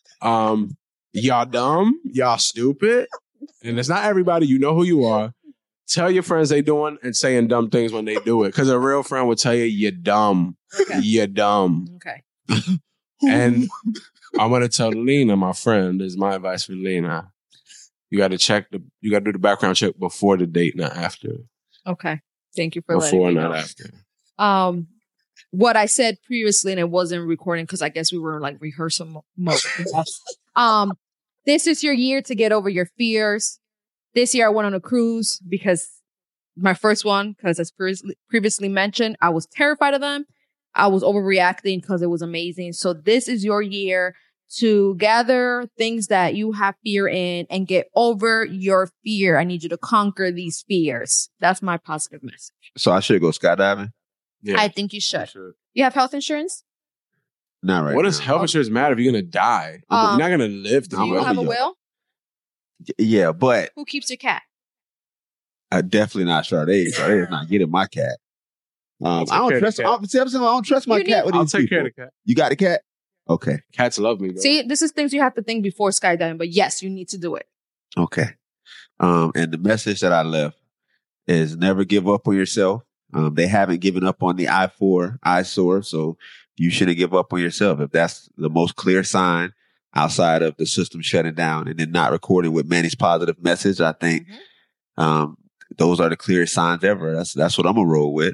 Y'all dumb, y'all stupid, and it's not everybody. You know who you are. Tell your friends they doing and saying dumb things when they do it, because a real friend will tell you you're dumb, Okay. you're dumb. Okay. And I'm gonna tell Lena, my friend, this is my advice for Lena. You got to do the background check before the date, not after. Okay. Thank you for letting Before, me not know. after. What I said previously, and it wasn't recording because I guess we were like rehearsal mode. This is your year to get over your fears. This year I went on a cruise because my first one, because as previously mentioned, I was terrified of them. I was overreacting because it was amazing. So this is your year to gather things that you have fear in and get over your fear. I need you to conquer these fears. That's my positive message. so I should go skydiving. Yeah. I think you should. Sure. You have health insurance? Not right. What does now. health insurance matter if you're gonna die? You're not gonna live to Do be you I'm have a young. will? Yeah, but Who keeps your cat? I definitely not Sade. Sade is not getting my cat. I take don't care of trust. the cat. I don't trust my You cat with I'll these take care people. of the cat. You got a cat? Okay. Cats love me, bro. See, this is things you have to think before skydiving, but yes, you need to do it. Okay. And the message that I left is never give up on yourself. They haven't given up on the I-4 eyesore, so you shouldn't give up on yourself. If that's the most clear sign outside of the system shutting down and then not recording with Manny's positive message, I think those are the clearest signs ever. That's what I'm gonna roll with.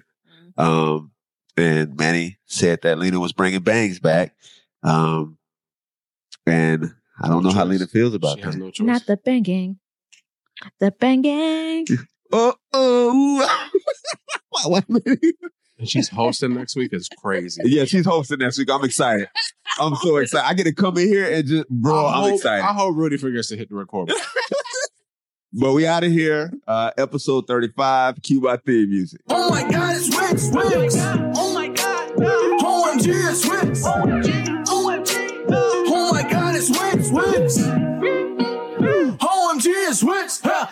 And Manny said that Lena was bringing bangs back. And I don't know how Lena feels about She has that. no choice. Not the banging. The banging. Oh. Wait a minute. And she's hosting next week. It's crazy. Yeah, she's hosting next week. I'm excited. I'm so excited. I get to come in here and just, bro, I'm excited. I hope Rudy forgets to hit the record button. But we out of here. Episode 35. Cue my theme music. Oh my God, it's Wix. Oh my God. OMG, it's Wix. OMG. Oh my God, it's Wix.